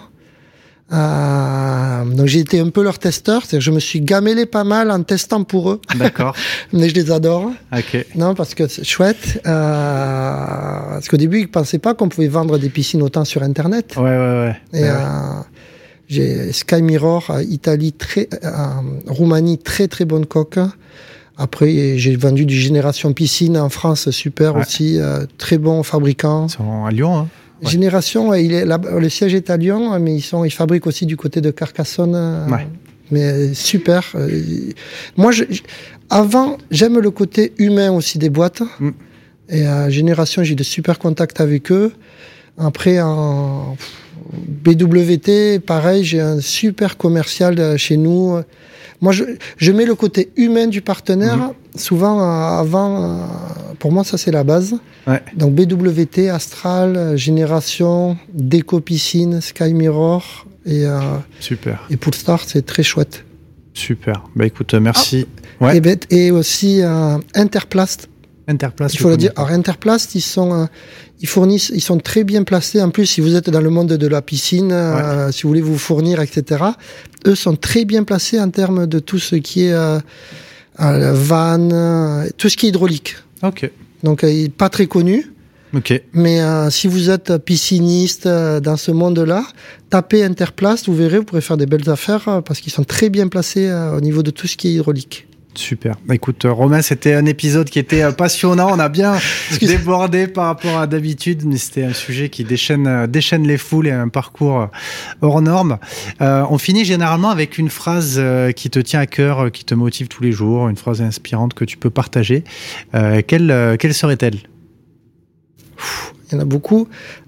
[SPEAKER 3] Euh, donc j'ai été un peu leur testeur, c'est-à-dire que je me suis gamellé pas mal en testant pour eux.
[SPEAKER 2] D'accord.
[SPEAKER 3] Mais je les adore.
[SPEAKER 2] Ok.
[SPEAKER 3] Non, parce que c'est chouette. Euh, parce qu'au début, ils pensaient pas qu'on pouvait vendre des piscines autant sur Internet.
[SPEAKER 2] Ouais, ouais, ouais.
[SPEAKER 3] Et
[SPEAKER 2] ouais.
[SPEAKER 3] Euh, j'ai Sky Mirror, Italie, très, euh, Roumanie, très très bonne coque. Après, j'ai vendu du Génération Piscine en France, super ouais. aussi, euh, très bon fabricant.
[SPEAKER 2] Ils sont à Lyon, hein.
[SPEAKER 3] Ouais. Génération, il est là, le siège est à Lyon, mais ils sont, ils fabriquent aussi du côté de Carcassonne.
[SPEAKER 2] Ouais.
[SPEAKER 3] Mais super. Moi, je, avant, j'aime le côté humain aussi des boîtes. Mm. Et à Génération, j'ai de super contacts avec eux. Après, en B W T, pareil, j'ai un super commercial chez nous. Moi, je, je mets le côté humain du partenaire. Mmh. Souvent, euh, avant, euh, pour moi, ça, c'est la base. Ouais. Donc, B W T, Astral, Génération, Déco Piscine, Sky Mirror et, euh,
[SPEAKER 2] super.
[SPEAKER 3] et Poolstar, c'est très chouette.
[SPEAKER 2] Super. Bah, écoute, merci.
[SPEAKER 3] Ah, ouais. et, et aussi euh, Interplast.
[SPEAKER 2] Interplast.
[SPEAKER 3] Il faut le dire. Alors, Interplast, ils sont, euh, ils fournissent, ils sont très bien placés. En plus, si vous êtes dans le monde de la piscine, ouais. euh, si vous voulez vous fournir, et cetera, eux sont très bien placés en termes de tout ce qui est euh, euh, vanne, euh, tout ce qui est hydraulique.
[SPEAKER 2] Ok.
[SPEAKER 3] Donc, euh, pas très connu.
[SPEAKER 2] Ok.
[SPEAKER 3] Mais euh, si vous êtes pisciniste euh, dans ce monde-là, tapez Interplast, vous verrez, vous pourrez faire des belles affaires euh, parce qu'ils sont très bien placés euh, au niveau de tout ce qui est hydraulique.
[SPEAKER 2] Super. Écoute, Romain, c'était un épisode qui était passionnant. On a bien débordé par rapport à d'habitude, mais c'était un sujet qui déchaîne, déchaîne les foules et un parcours hors norme. Euh, on finit généralement avec une phrase qui te tient à cœur, qui te motive tous les jours, une phrase inspirante que tu peux partager. Euh, quelle, quelle serait-elle ?
[SPEAKER 3] Il y en a beaucoup.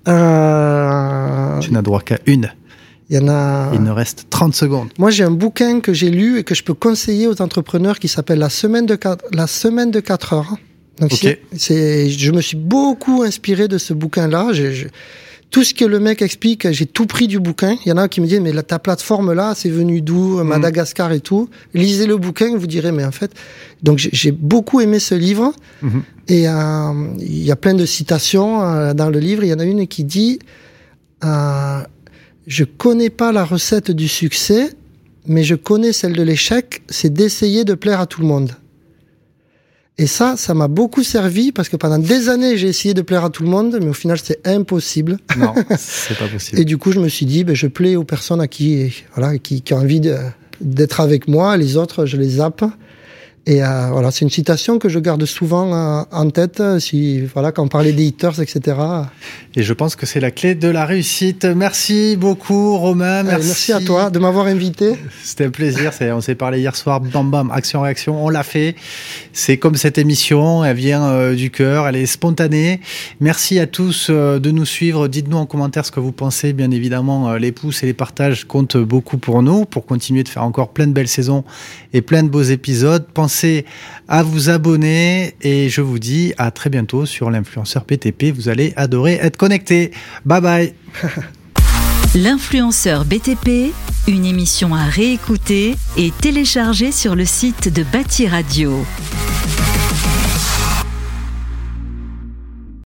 [SPEAKER 3] Euh...
[SPEAKER 2] Tu n'as droit qu'à une.
[SPEAKER 3] Il y en a...
[SPEAKER 2] Il nous reste trente secondes.
[SPEAKER 3] Moi, j'ai un bouquin que j'ai lu et que je peux conseiller aux entrepreneurs qui s'appelle La semaine de quatre, La semaine de quatre heures. Donc,
[SPEAKER 2] okay.
[SPEAKER 3] c'est, c'est, je me suis beaucoup inspiré de ce bouquin-là. J'ai, j'ai, tout ce que le mec explique, j'ai tout pris du bouquin. Il y en a qui me disent, mais la, ta plateforme là, c'est venu d'où, mmh. Madagascar et tout. Lisez le bouquin, vous direz, mais en fait, donc j'ai, j'ai beaucoup aimé ce livre. Mmh. Et euh, il y a plein de citations euh, dans le livre. Il y en a une qui dit, euh, je connais pas la recette du succès, mais je connais celle de l'échec, c'est d'essayer de plaire à tout le monde. Et ça, ça m'a beaucoup servi parce que pendant des années, j'ai essayé de plaire à tout le monde, mais au final, c'est impossible.
[SPEAKER 2] Non, c'est pas possible.
[SPEAKER 3] Et du coup, je me suis dit, ben, je plais aux personnes à qui, voilà, qui, qui ont envie de, d'être avec moi. Les autres, je les zappe. Et euh, voilà, c'est une citation que je garde souvent euh, en tête, si voilà, quand on parlait des haters, et cetera.
[SPEAKER 2] Et je pense que c'est la clé de la réussite. Merci beaucoup, Romain. Merci,
[SPEAKER 3] euh, merci à toi de m'avoir invité.
[SPEAKER 2] C'était un plaisir. C'est, on s'est parlé hier soir, bam bam, action réaction. On l'a fait. C'est comme cette émission, elle vient euh, du cœur, elle est spontanée. Merci à tous euh, de nous suivre. Dites-nous en commentaire ce que vous pensez. Bien évidemment, euh, les pouces et les partages comptent beaucoup pour nous, pour continuer de faire encore plein de belles saisons et plein de beaux épisodes. Pensez à vous abonner et je vous dis à très bientôt sur l'influenceur B T P. Vous allez adorer être connectés. Bye bye.
[SPEAKER 1] L'influenceur B T P, une émission à réécouter et télécharger sur le site de Bâti Radio.